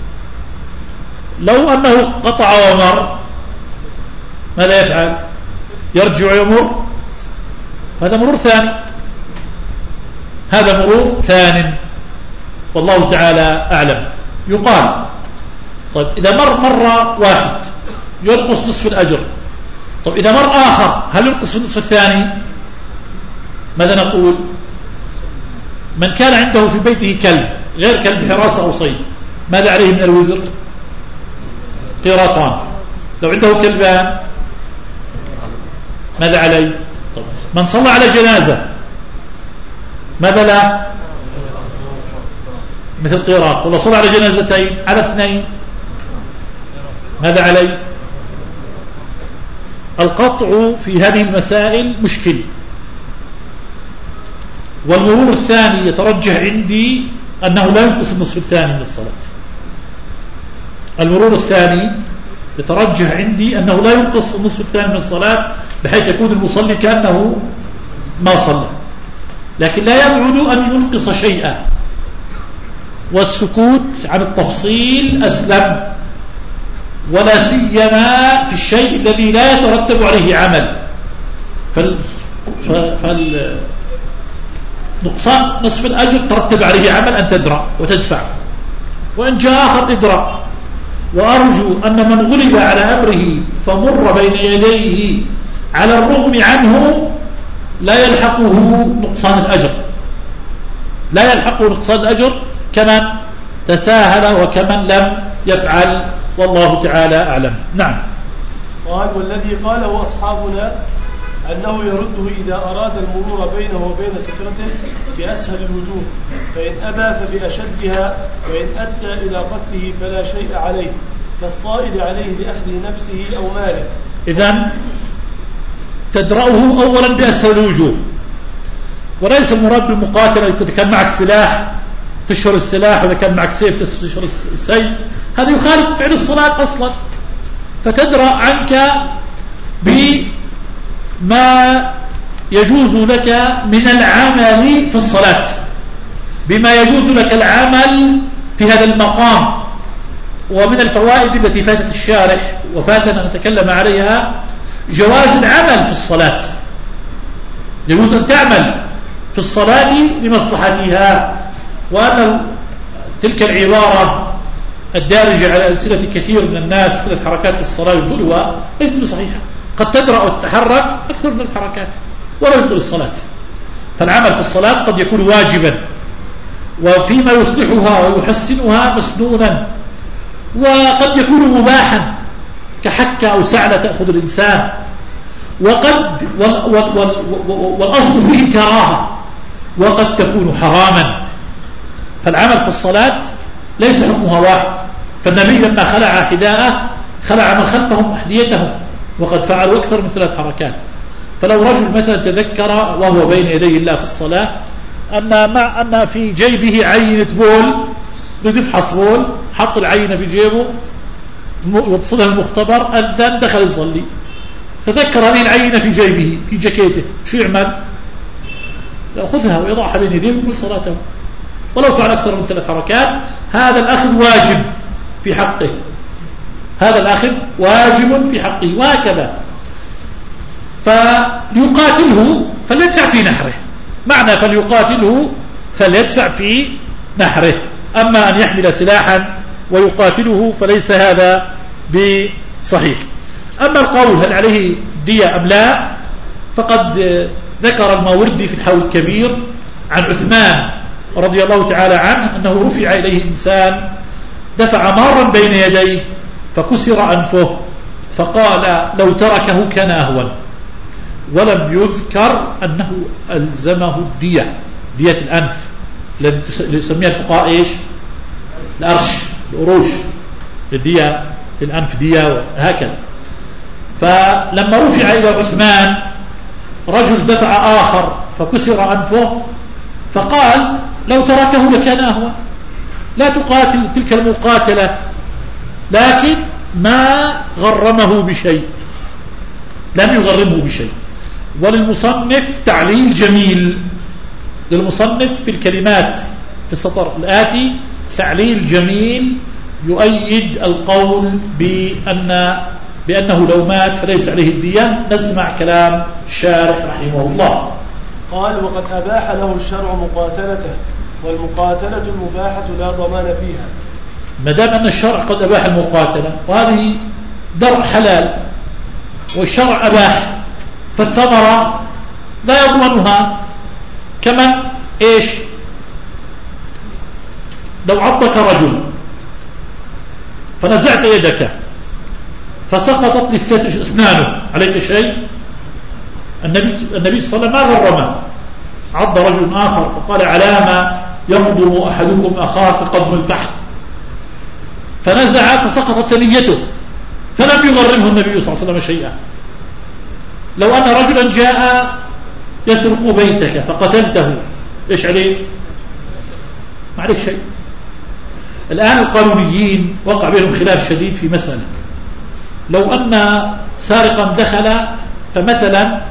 A: لو أنه قطع ومر ماذا يفعل؟ يرجع يمر، هذا مرور ثاني، هذا مرور ثان، والله تعالى أعلم. يقال طيب إذا مر مرة واحد ينقص نصف الأجر، طيب إذا مر آخر هل ينقص النصف الثاني؟ ماذا نقول؟ من كان عنده في بيته كلب غير كلب حراسة أو صيد ماذا عليه من الوزر؟ قيراطان. لو عنده كلبان ماذا عليه؟ طيب من صلى على جنازة ماذا لا؟ مثل قيراط. ولا صلى على جنازتين على اثنين ماذا عليه؟ القطع في هذه المسائل مشكل. والمرور الثاني يترجح عندي أنه لا ينقص النصف الثاني من الصلاة. المرور الثاني يترجح عندي أنه لا ينقص النصف الثاني من الصلاة، بحيث يكون المصلي كأنه ما صلى، لكن لا يبعد أن ينقص شيئا، والسكوت عن التفصيل أسلم، ولا سيما في الشيء الذي لا يترتب عليه عمل. فال... فال... نقصان نصف الأجر ترتب عليه عمل أن تدرأ وتدفع، وإن جاء آخر ادرأ. وأرجو أن من غلب على أمره فمر بين يديه على الرغم عنه لا يلحقه نقصان الأجر، لا يلحقه نقصان الأجر كمن تساهل وكمن لم يفعل، والله تعالى أعلم. نعم.
B: قال: والذي قاله أصحابنا أنه يرده إذا أراد المرور بينه وبين سترته بأسهل الوجوه، فإن أبى فبأشدها، وإن أدى إلى قتله فلا شيء عليه، كالصائل عليه لأخذ نفسه أو ماله.
A: إذن تدرأه أولا بأسهل الوجوه، وليس المراد بالمقاتلة إذا كان معك سلاح تشهر السلاح، وإذا كان معك سيف تشهر السيف، هذا يخالف فعل الصلاة أصلا. فتدرأ عنك بما يجوز لك من العمل في الصلاة، بما يجوز لك العمل في هذا المقام. ومن الفوائد التي فاتت الشارح وفاتنا نتكلم عليها جواز العمل في الصلاة، يجوز أن تعمل في الصلاة لمصلحتها، وأن تلك العبارة الدارجة على ألسنة كثير من الناس ثلاث حركات في الصلاة يقولها ليست بصحيحة. قد تدرأ وتتحرك أكثر من الحركات ولا يبطل الصلاة. فالعمل في الصلاة قد يكون واجبا، وفيما يصلحها ويحسنها مسنونا، وقد يكون مباحا كحكة أو سعلة تأخذ الإنسان، وقد والأصل فيه الكراهة، وقد تكون حراما. فالعمل في الصلاة ليس حكمها واحد. فالنبي لما خلع حذاءه خلع من خلفهم أحذيتهم، وقد فعلوا أكثر من ثلاث حركات. فلو رجل مثلا تذكر وهو بين يدي الله في الصلاة أن مع أن في جيبه عينة بول، بده يفحص بول، حط العينة في جيبه وبصلها المختبر، أذن دخل يصلي، فذكر هذه العينة في جيبه في جاكيته، شو يعمل؟ يأخذها ويضعها بين يديه ويقول صلاته ولو فعل أكثر من ثلاث حركات. هذا الأخذ واجب في حقه، هذا الأخذ واجب في حقه. وهكذا فليقاتله فليدفع في نحره، معنى فليقاتله فليدفع في نحره. أما أن يحمل سلاحا ويقاتله فليس هذا بصحيح. أما القول هل عليه دية أم لا، فقد ذكر الماوردي في الحول الكبير عن عثمان رضي الله تعالى عنه أنه رفع إليه إنسان دفع مارا بين يديه فكسر أنفه، فقال لو تركه كان أهون، ولم يذكر أنه ألزمه الدية، دية الأنف الذي يسميها الفقهاء إيش؟ الأرش، الأروش، الدية الأنف دية هكذا. فلما رفع إلى عثمان رجل دفع آخر فكسر أنفه، فقال لو تركه لكان أهون، لا تقاتل تلك المقاتلة، لكن ما غرمه بشيء، لم يغرمه بشيء. وللمصنف تعليل جميل، للمصنف في الكلمات في السطر الآتي تعليل جميل يؤيد القول بأن بأنه لو مات فليس عليه الدية. نسمع كلام الشارح رحمه الله.
B: قال وقد أباح له الشرع مقاتلته، والمقاتلة المباحة لا ضمان فيها.
A: ما دام أن الشرع قد أباح المقاتلة، وهذه درء حلال والشرع أباح، فالثمرة لا يضمنها. كما إيش؟ لو عضك رجل فنزعت يدك فسقطت لفت اسنانه، عليك شيء؟ النبي النبي صلى الله عليه وسلم ما غرمه. عض رجل آخر فقال علامة يقدم أحدكم أخاه قدم الفحل، فنزع فسقطت ثنيته، فلم يغرمه النبي صلى الله عليه وسلم شيئا. لو أن رجلا جاء يسرق بيتك فقتلته، إيش عليك؟ ما عليك شيء. الآن القانونيين وقع بينهم خلاف شديد في مسألة، لو أن سارقا دخل فمثلا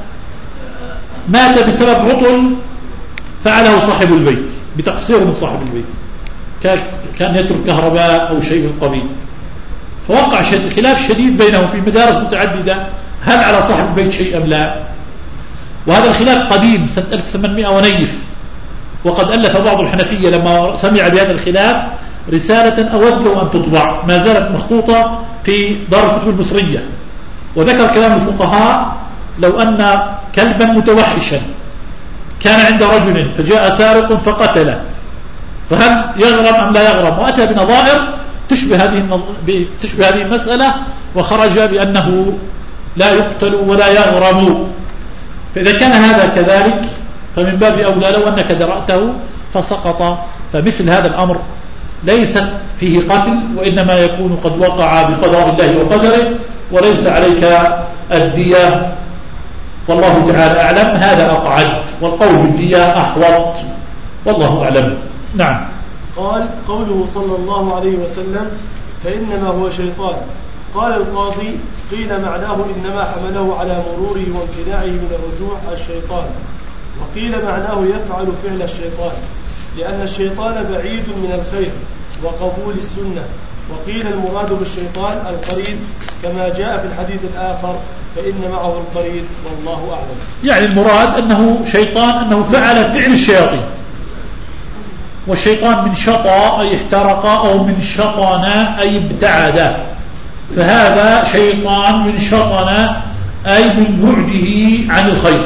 A: مات بسبب عطل فعله صاحب البيت بتقصير من صاحب البيت، كان يترك كهرباء أو شيء من القبيل، فوقع خلاف شديد بينهم في مدارس متعددة هل على صاحب البيت شيء أم لا. وهذا الخلاف قديم سنة ألف وثمانمائة ونيف، وقد ألف بعض الحنفية لما سمع بهذا الخلاف رسالة أود أن تطبع، ما زالت مخطوطة في دار الكتب المصرية، وذكر كلام الفقهاء لو أن كلبا متوحشا كان عند رجل فجاء سارق فقتله، فهل يغرم أم لا يغرم؟ وأتى بنظائر تشبه هذه تشبه هذه المسألة، وخرج بأنه لا يقتل ولا يغرم. فإذا كان هذا كذلك فمن باب أولى لو أنك درأته فسقط، فمثل هذا الأمر ليس فيه قتل، وإنما يكون قد وقع بقضاء الله وقدره وليس عليك الدية. والله تعالى أعلم. هذا أقعد، والقول بالدية أحوط، والله أعلم. نعم.
B: قال قوله صلى الله عليه وسلم فإنما هو شيطان. قال القاضي قيل معناه إنما حمله على مروره وامتناعه من الرجوع الشيطان، وقيل معناه يفعل فعل الشيطان، لأن الشيطان بعيد من الخير وقبول السنة. وقيل المراد بالشيطان القرين كما جاء في الحديث الآخر فإن معه القرين والله أعلم.
A: يعني المراد أنه شيطان أنه فعل فعل الشياطين، والشيطان من شطى أي احترق، أو من شطن أي ابتعد، فهذا شيطان من شطن أي من بعده عن الخير.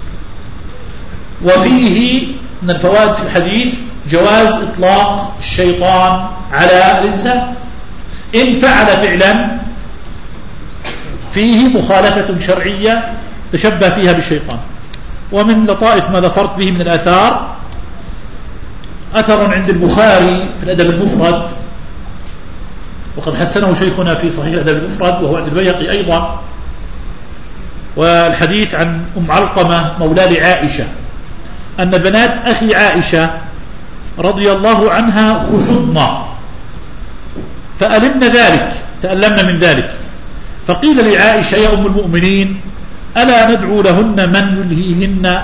A: وفيه من الفوائد في الحديث جواز إطلاق الشيطان على الإنسان إن فعل فعلا فيه مخالفة شرعية تشبه فيها بالشيطان. ومن لطائف ما ظفرت به من الآثار أثر عند البخاري في الأدب المفرد، وقد حسنه شيخنا في صحيح الأدب المفرد، وهو عند البيهقي أيضا، والحديث عن أم علقمة مولى لعائشة أن بنات أخي عائشة رضي الله عنها خشضن فألمن ذلك، تألمن من ذلك، فقيل لعائشة يا أم المؤمنين ألا ندعو لهن من يلهيهن؟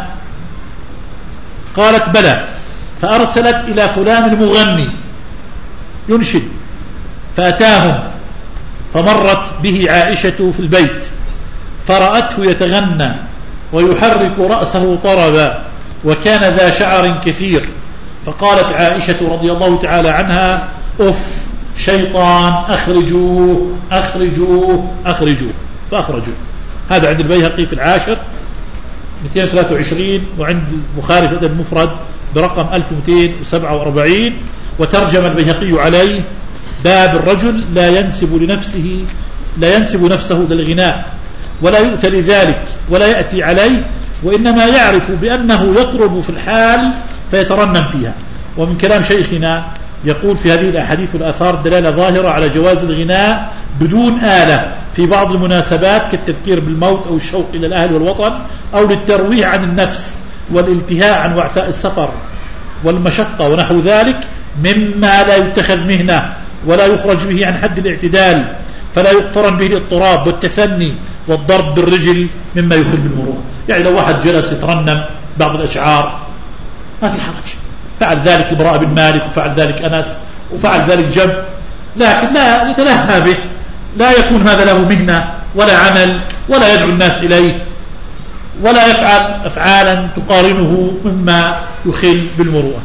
A: قالت بلى، فأرسلت إلى فلان المغني ينشد فأتاهم، فمرت به عائشة في البيت فرأته يتغنى ويحرك رأسه طربا وكان ذا شعر كثير، فقالت عائشة رضي الله تعالى عنها أف شيطان أخرجوه أخرجوه أخرجوه، فأخرجوه. هذا عند البيهقي في العاشر مئتين وثلاثة وعشرين، وعند البخاري في الأدب المفرد برقم ألف ومئتين وسبعة وأربعين، وترجم البيهقي عليه باب الرجل لا ينسب لنفسه لا ينسب نفسه للغناء ولا يؤتى لذلك ولا يأتي عليه، وإنما يعرف بأنه يطرب في الحال فيترنم فيها. ومن كلام شيخنا يقول في هذه الأحاديث والآثار دلالة ظاهرة على جواز الغناء بدون آلة في بعض المناسبات كالتذكير بالموت أو الشوق إلى الأهل والوطن أو للترويح عن النفس والالتهاء عن وعثاء السفر والمشقة ونحو ذلك، مما لا يتخذ مهنة ولا يخرج به عن حد الاعتدال، فلا يقترن به الاضطراب والتثني والضرب بالرجل مما يخل بالمروءة. يعني لو واحد جلس يترنم بعض الأشعار ما في حرج، فعل ذلك البراء بن مالك وفعل ذلك أنس وفعل ذلك جنب، لكن لا يتلهى به، لا يكون هذا له مهنة ولا عمل ولا يدعو الناس إليه ولا يفعل أفعالا تقارنه مما يخل بالمروءة.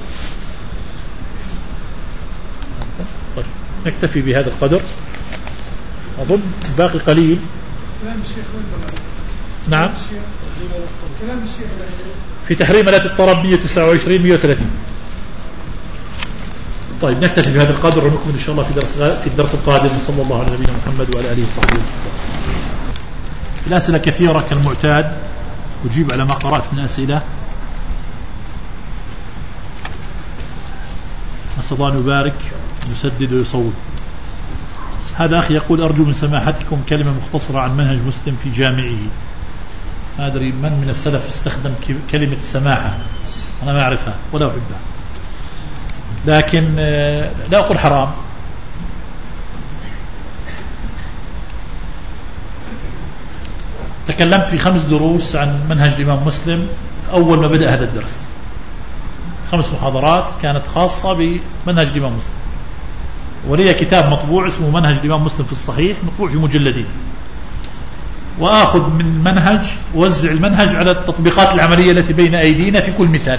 A: طيب نكتفي بهذا القدر، أظن باقي قليل. نعم في تحريم آلات الطرب مئة وتسعة وعشرين مئة وثلاثين. طيب نكتفي بهذا القدر ونكمل إن شاء الله في درس في الدرس القادم. صلى الله على نبينا محمد وعلى آله وصحبه وسلم. الأسئلة كثيرة كالمعتاد، أجيب على ما قرأت من أسئلة. نسأل الله أن يبارك يسدد ويصوب. هذا أخي يقول أرجو من سماحتكم كلمة مختصرة عن منهج مسلم في جامعه. ما أدري من من السلف استخدم كلمة سماحة، أنا ما أعرفها ولا أحبها، لكن لا أقول حرام. تكلمت في خمس دروس عن منهج الإمام مسلم أول ما بدأ هذا الدرس، خمس محاضرات كانت خاصة بمنهج الإمام مسلم، ولي كتاب مطبوع اسمه منهج الإمام مسلم في الصحيح مطبوع في مجلدين، وآخذ من منهج ووزع المنهج على التطبيقات العملية التي بين أيدينا في كل مثال،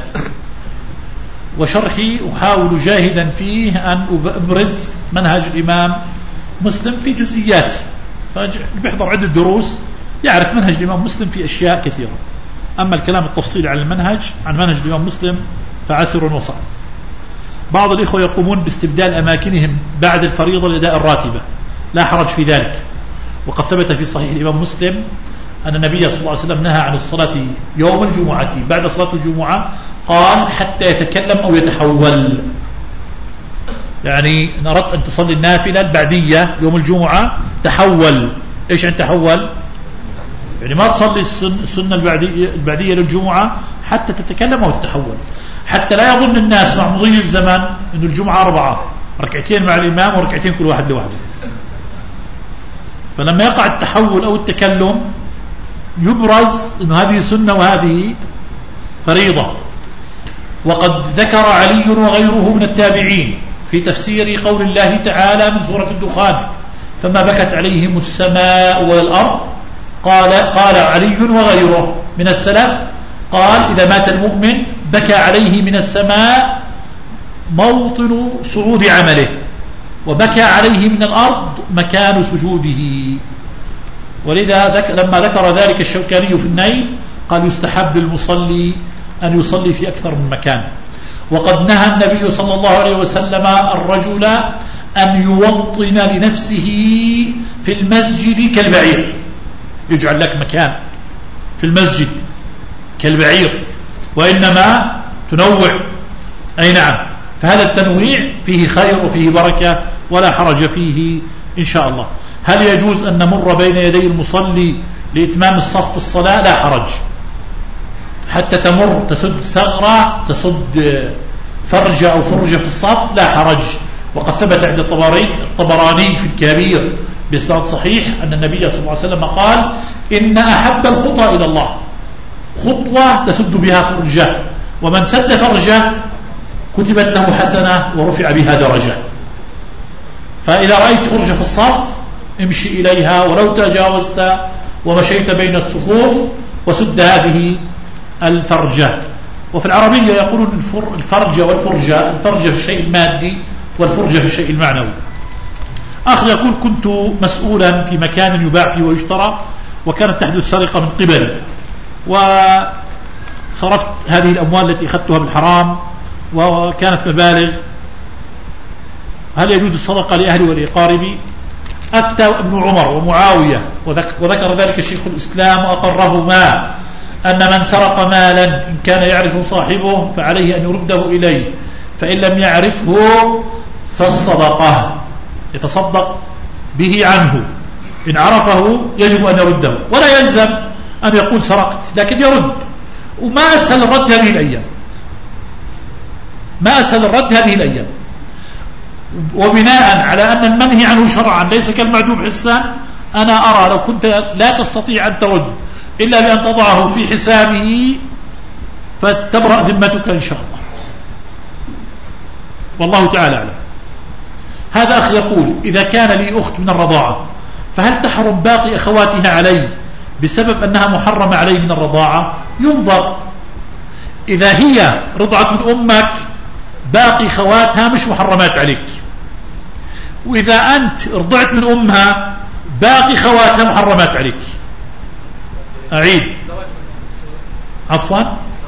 A: وشرحي أحاول جاهدا فيه أن أبرز منهج الإمام مسلم في جزئياته، فبيحضر عدة دروس يعرف منهج الإمام مسلم في أشياء كثيرة. أما الكلام التفصيلي عن المنهج عن منهج الإمام مسلم فعسر وصعب. بعض الإخوة يقومون باستبدال أماكنهم بعد الفريضة لأداء الراتبة، لا حرج في ذلك، وقد ثبت في صحيح الإمام مسلم أن النبي صلى الله عليه وسلم نهى عن الصلاة يوم الجمعة بعد صلاة الجمعة، قال حتى يتكلم أو يتحول. يعني إن أردت أن تصلي النافلة البعدية يوم الجمعة تحول. إيش أن تحول؟ يعني ما تصلي السنة البعدية, البعدية للجمعة حتى تتكلم أو تتحول، حتى لا يظن الناس مع مضي الزمن أن الجمعة أربعة، ركعتين مع الإمام وركعتين كل واحد لوحده. فلما يقع التحول أو التكلم يبرز أن هذه سنة وهذه فريضة. وقد ذكر علي وغيره من التابعين في تفسير قول الله تعالى من سورة الدخان فما بكت عليهم السماء والأرض، قال قال علي وغيره من السلف، قال إذا مات المؤمن بكى عليه من السماء موطن صعود عمله، وبكى عليه من الأرض مكان سجوده. ولذا ذك لما ذكر ذلك الشوكاني في النيل قال يستحب للمصلي أن يصلي في أكثر من مكان. وقد نهى النبي صلى الله عليه وسلم الرجل أن يوطن لنفسه في المسجد كالبعير، يجعل لك مكان في المسجد كالبعير، وإنما تنوع. أي نعم، فهذا التنويع فيه خير وفيه بركة ولا حرج فيه إن شاء الله. هل يجوز أن نمر بين يدي المصلي لإتمام الصف في الصلاة لا حرج، حتى تمر تسد ثغرة تسد فرجة أو فرجة في الصف لا حرج. وقد ثبت عند الطبراني في الكبير بإسناد صحيح أن النبي صلى الله عليه وسلم قال إن أحب الخطى إلى الله خطوة تسد بها فرجة، ومن سد فرجة كتبت له حسنة ورفع بها درجة. فإذا رأيت فرجة في الصف امشي إليها ولو تجاوزت ومشيت بين الصفوف وسد هذه الفرجة. وفي العربية يقولون الفرجة والفرجة، الفرجة في الشيء المادي والفرجة في الشيء المعنوي. آخر يقول كنت مسؤولا في مكان يباع فيه ويشترى، وكانت تحدث سرقة من قبلي، وصرفت هذه الأموال التي أخذتها بالحرام وكانت مبالغ، هل يجوز الصدقة لأهلي ولأقاربي؟ أفتى ابن عمر ومعاوية وذكر ذلك شيخ الإسلام وأقرهما أن من سرق مالا إن كان يعرف صاحبه فعليه أن يرده إليه، فإن لم يعرفه فالصدقة يتصدق به عنه، إن عرفه يجب أن يرده، ولا يلزم أن يقول سرقت، لكن يرد. وما أسهل الرد هذه الأيام، ما أسهل الرد هذه الأيام. وبناء على أن المنهي عنه شرعا ليس كالمعدوم حسان، أنا أرى لو كنت لا تستطيع أن ترد إلا بأن تضعه في حسابه فتبرأ ذمتك إن شاء الله، والله تعالى أعلم. هذا أخ يقول إذا كان لي أخت من الرضاعة فهل تحرم باقي أخواتها علي بسبب أنها محرمة علي من الرضاعة؟ ينظر، إذا هي رضعت من أمك باقي خواتها مش محرمات عليك، وإذا أنت رضعت من أمها باقي خواتها محرمات عليك. أعيد عفوا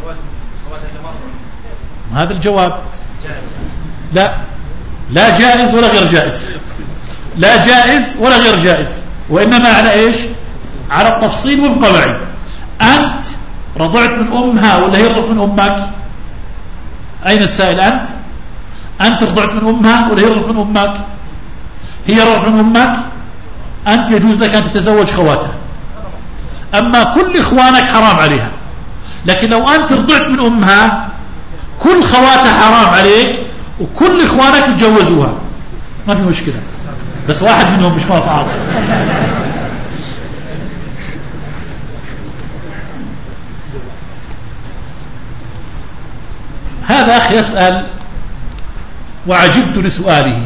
A: هذا الجواب لا لا جائز ولا غير جائز، لا جائز ولا غير جائز، وإنما على إيش؟ على التفصيل والقواعد. أنت رضعت من أمها ولا هي رضعت من أمك؟ أين السائل؟ أنت أنت رضعت من أمها ولا هي رضعت من أمك؟ هي رضعت من أمك، أنت يجوز لك أن تتزوج خواتها، أما كل إخوانك حرام عليها. لكن لو أنت رضعت من أمها كل خواتها حرام عليك وكل إخوانك يتجوزوها، ما في مشكلة، بس واحد منهم مش ما تعاطى. هذا أخ يسأل وعجبت لسؤاله،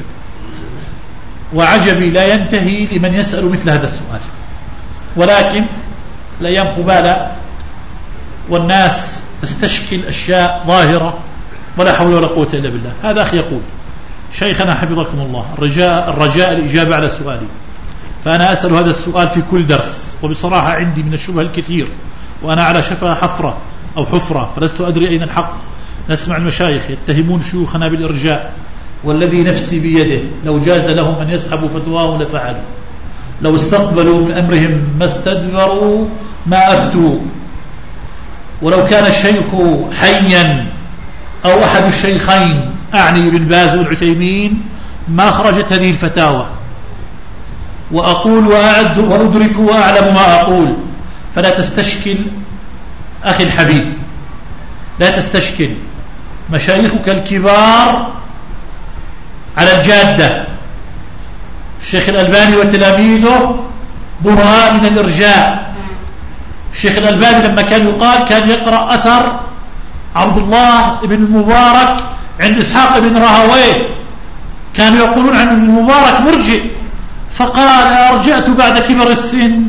A: وعجبي لا ينتهي لمن يسأل مثل هذا السؤال، ولكن الأيام قبالة والناس تستشكل أشياء ظاهرة ولا حول ولا قوة إلا بالله. هذا أخي يقول شيخنا حفظكم الله الرجاء, الرجاء الإجابة على سؤالي، فأنا أسأل هذا السؤال في كل درس، وبصراحة عندي من الشبه الكثير وأنا على شفا حفرة أو حفرة فلست أدري أين الحق. نسمع المشايخ يتهمون شيوخنا بالإرجاء، والذي نفسي بيده لو جاز لهم أن يسحبوا فتواهم لفعلوا، لو استقبلوا من أمرهم ما استدبروا ما أفتوا، ولو كان الشيخ حيا أو أحد الشيخين أعني ابن باز والعثيمين ما خرجت هذه الفتاوى. وأقول وأعد وأدرك وأعلم ما أقول، فلا تستشكل أخي الحبيب، لا تستشكل. مشايخك الكبار على الجادة، الشيخ الألباني وتلاميذه براء من الإرجاء. الشيخ الألباني لما كان يقال كان يقرأ أثر عبد الله بن المبارك عند إسحاق بن راهويه، كانوا يقولون عن ابن المبارك مرجئ، فقال أرجعت بعد كبر السن.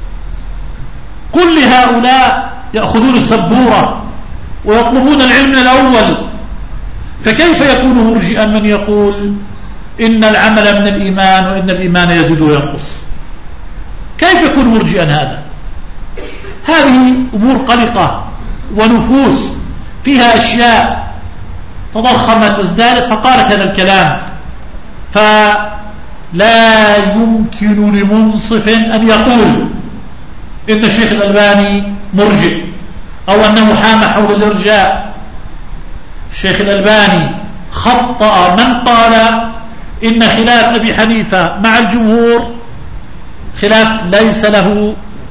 A: قل لهؤلاء يأخذون السبورة ويطلبون العلم من الأول، فكيف يكون مرجئا من يقول إن العمل من الإيمان وإن الإيمان يزيد وينقص؟ كيف يكون مرجئا هذا؟ هذه أمور قلقة ونفوس فيها أشياء تضخمت وازدادت فقالت هذا الكلام، فلا يمكن لمنصف أن يقول إن الشيخ الألباني مرجئ أو أنه حام حول الإرجاء. الشيخ الألباني خطأ من قال إن خلاف أبي حنيفة مع الجمهور خلاف ليس له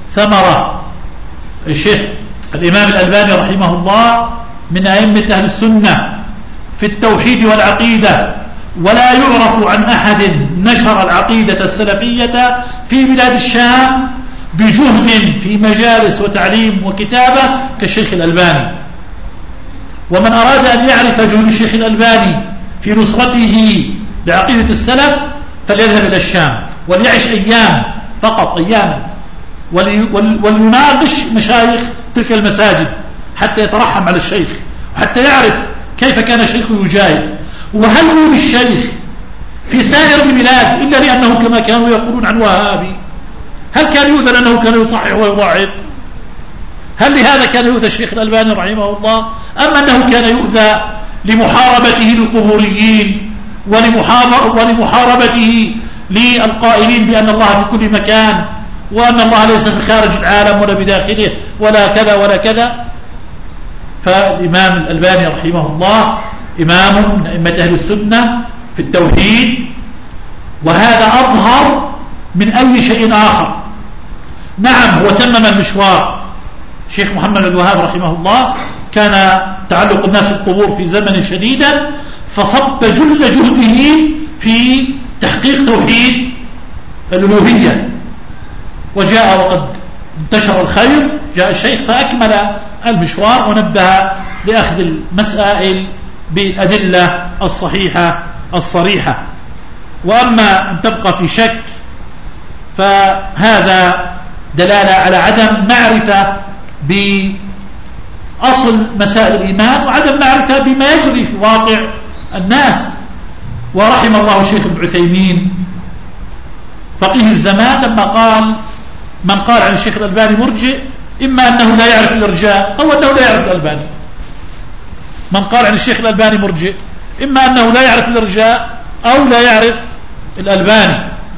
A: ثمرة. الشيخ الإمام الألباني رحمه الله من أئمة أهل السنة في التوحيد والعقيدة، ولا يعرف عن أحد نشر العقيدة السلفية في بلاد الشام بجهد في مجالس وتعليم وكتابة كالشيخ الألباني. ومن أراد أن يعرف جهد الشيخ الألباني في نصرته لعقيدة السلف فليذهب إلى الشام وليعش أيام فقط، أياما، وليناقش مشايخ تلك المساجد حتى يترحم على الشيخ وحتى يعرف كيف كان شيخه يجاهد. وهل يؤذي الشيخ في سائر البلاد إلا لأنه كما كانوا يقولون عن وهابي؟ هل كان يؤذى لأنه كان يصحح ويضاعف؟ هل لهذا كان يؤذى الشيخ الألباني رحمه الله؟ أم أنه كان يؤذى لمحاربته للقبوريين ولمحاربته للقائلين بأن الله في كل مكان وأن الله ليس في خارج العالم ولا بداخله ولا كذا ولا كذا؟ فالإمام الألباني رحمه الله إمام من أئمة أهل السنة في التوحيد، وهذا أظهر من أي شيء آخر. نعم هو تمم المشوار. الشيخ محمد بن الوهاب رحمه الله كان تعلق الناس بالقبور في زمن شديدا، فصب جل جهده في تحقيق توحيد الألوهية، وجاء وقد انتشر الخير جاء الشيخ فأكمل المشوار ونبه لأخذ المسائل بالأدلة الصحيحة الصريحة. وأما أن تبقى في شك فهذا دلالة على عدم معرفة بأصل مسائل الإيمان وعدم معرفة بما يجري في واقع الناس. ورحم الله الشيخ ابن عثيمين فقيه الزمان لما قال من قال عن الشيخ الألباني مرجئ إما أنه لا يعرف الإرجاء أو أنه لا يعرف الألباني. من قال عن الشيخ الألباني مرجئ إما أنه لا يعرف الإرجاء أو لا يعرف الألباني.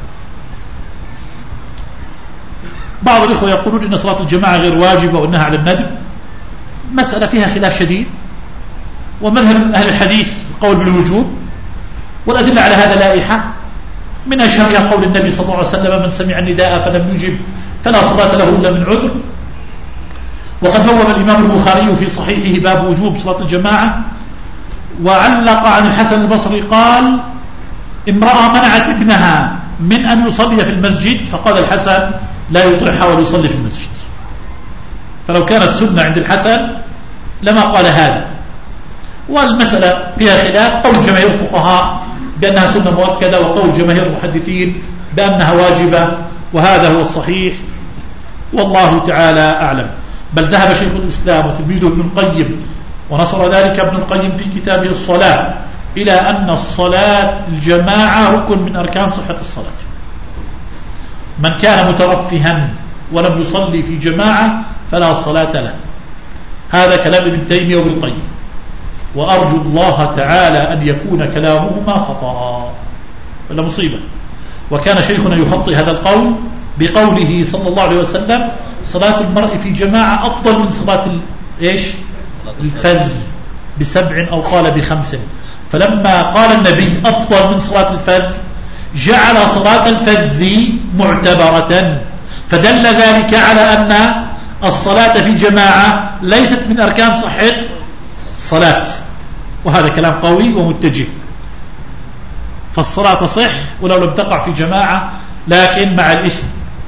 A: بعض الإخوة يقولون إن صلاة الجماعة غير واجبة وإنها على الندب. مسألة فيها خلاف شديد، ومذهب أهل الحديث القول بالوجوب، والأدلة على هذا لائحة. من أشهرها قول النبي صلى الله عليه وسلم من سمع النداء فلم يجب فلا صلاة له إلا من عذر. وقد بوب الإمام البخاري في صحيحه باب وجوب صلاة الجماعة، وعلق عن الحسن البصري قال امرأة منعت ابنها من أن يصلي في المسجد، فقال الحسن لا يطرحها وليصلي في المسجد. فلو كانت سنة عند الحسن لما قال هذا. والمسألة فيها خلاف، قول جماهير الفقهاء بأنها سنة مؤكدة وقول جماهير المحدثين بأنها واجبة، وهذا هو الصحيح والله تعالى أعلم. بل ذهب شيخ الإسلام وتلميذه ابن القيم ونصر ذلك ابن القيم في كتابه الصلاة إلى أن الصلاة الجماعة ركن من أركان صحة الصلاة. من كان مترفها ولم يصلي في جماعة فلا صلاة له. هذا كلام ابن تيمية وابن القيم، وأرجو الله تعالى أن يكون كلامهما خطأ ولا مصيبة. وكان شيخنا يخطئ هذا القول بقوله صلى الله عليه وسلم صلاة المرء في جماعة أفضل من صلاة إيش الفذ بسبع أو قال بخمس. فلما قال النبي أفضل من صلاة الفذ جعل صلاة الفذ معتبرة، فدل ذلك على أن الصلاة في جماعة ليست من أركان صحة الصلاة، وهذا كلام قوي ومتجه. فالصلاة تصح ولو لم تقع في جماعة لكن مع الإثم.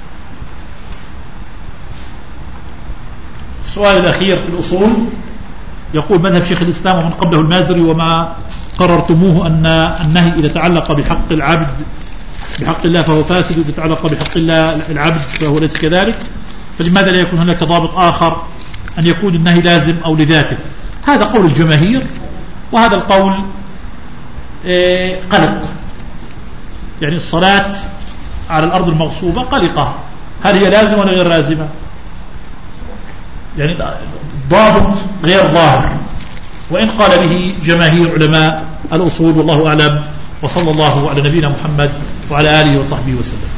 A: السؤال الأخير في الأصول يقول مذهب شيخ الإسلام ومن قبله المازري وما قررتموه أن النهي إذا تعلق بحق العبد بحق الله فهو فاسد، وإذا تعلق بحق الله العبد فهو ليس كذلك، فلماذا لا يكون هناك ضابط آخر أن يكون النهي لازم أو لذاته؟ هذا قول الجماهير، وهذا القول قلق. يعني الصلاة على الأرض المغصوبة قلقة، هل هي لازمة ولا غير لازمة؟ يعني ضابط غير ظاهر، وإن قال به جماهير علماء الأصول والله أعلم. وصلى الله على نبينا محمد وعلى آله وصحبه وسلم.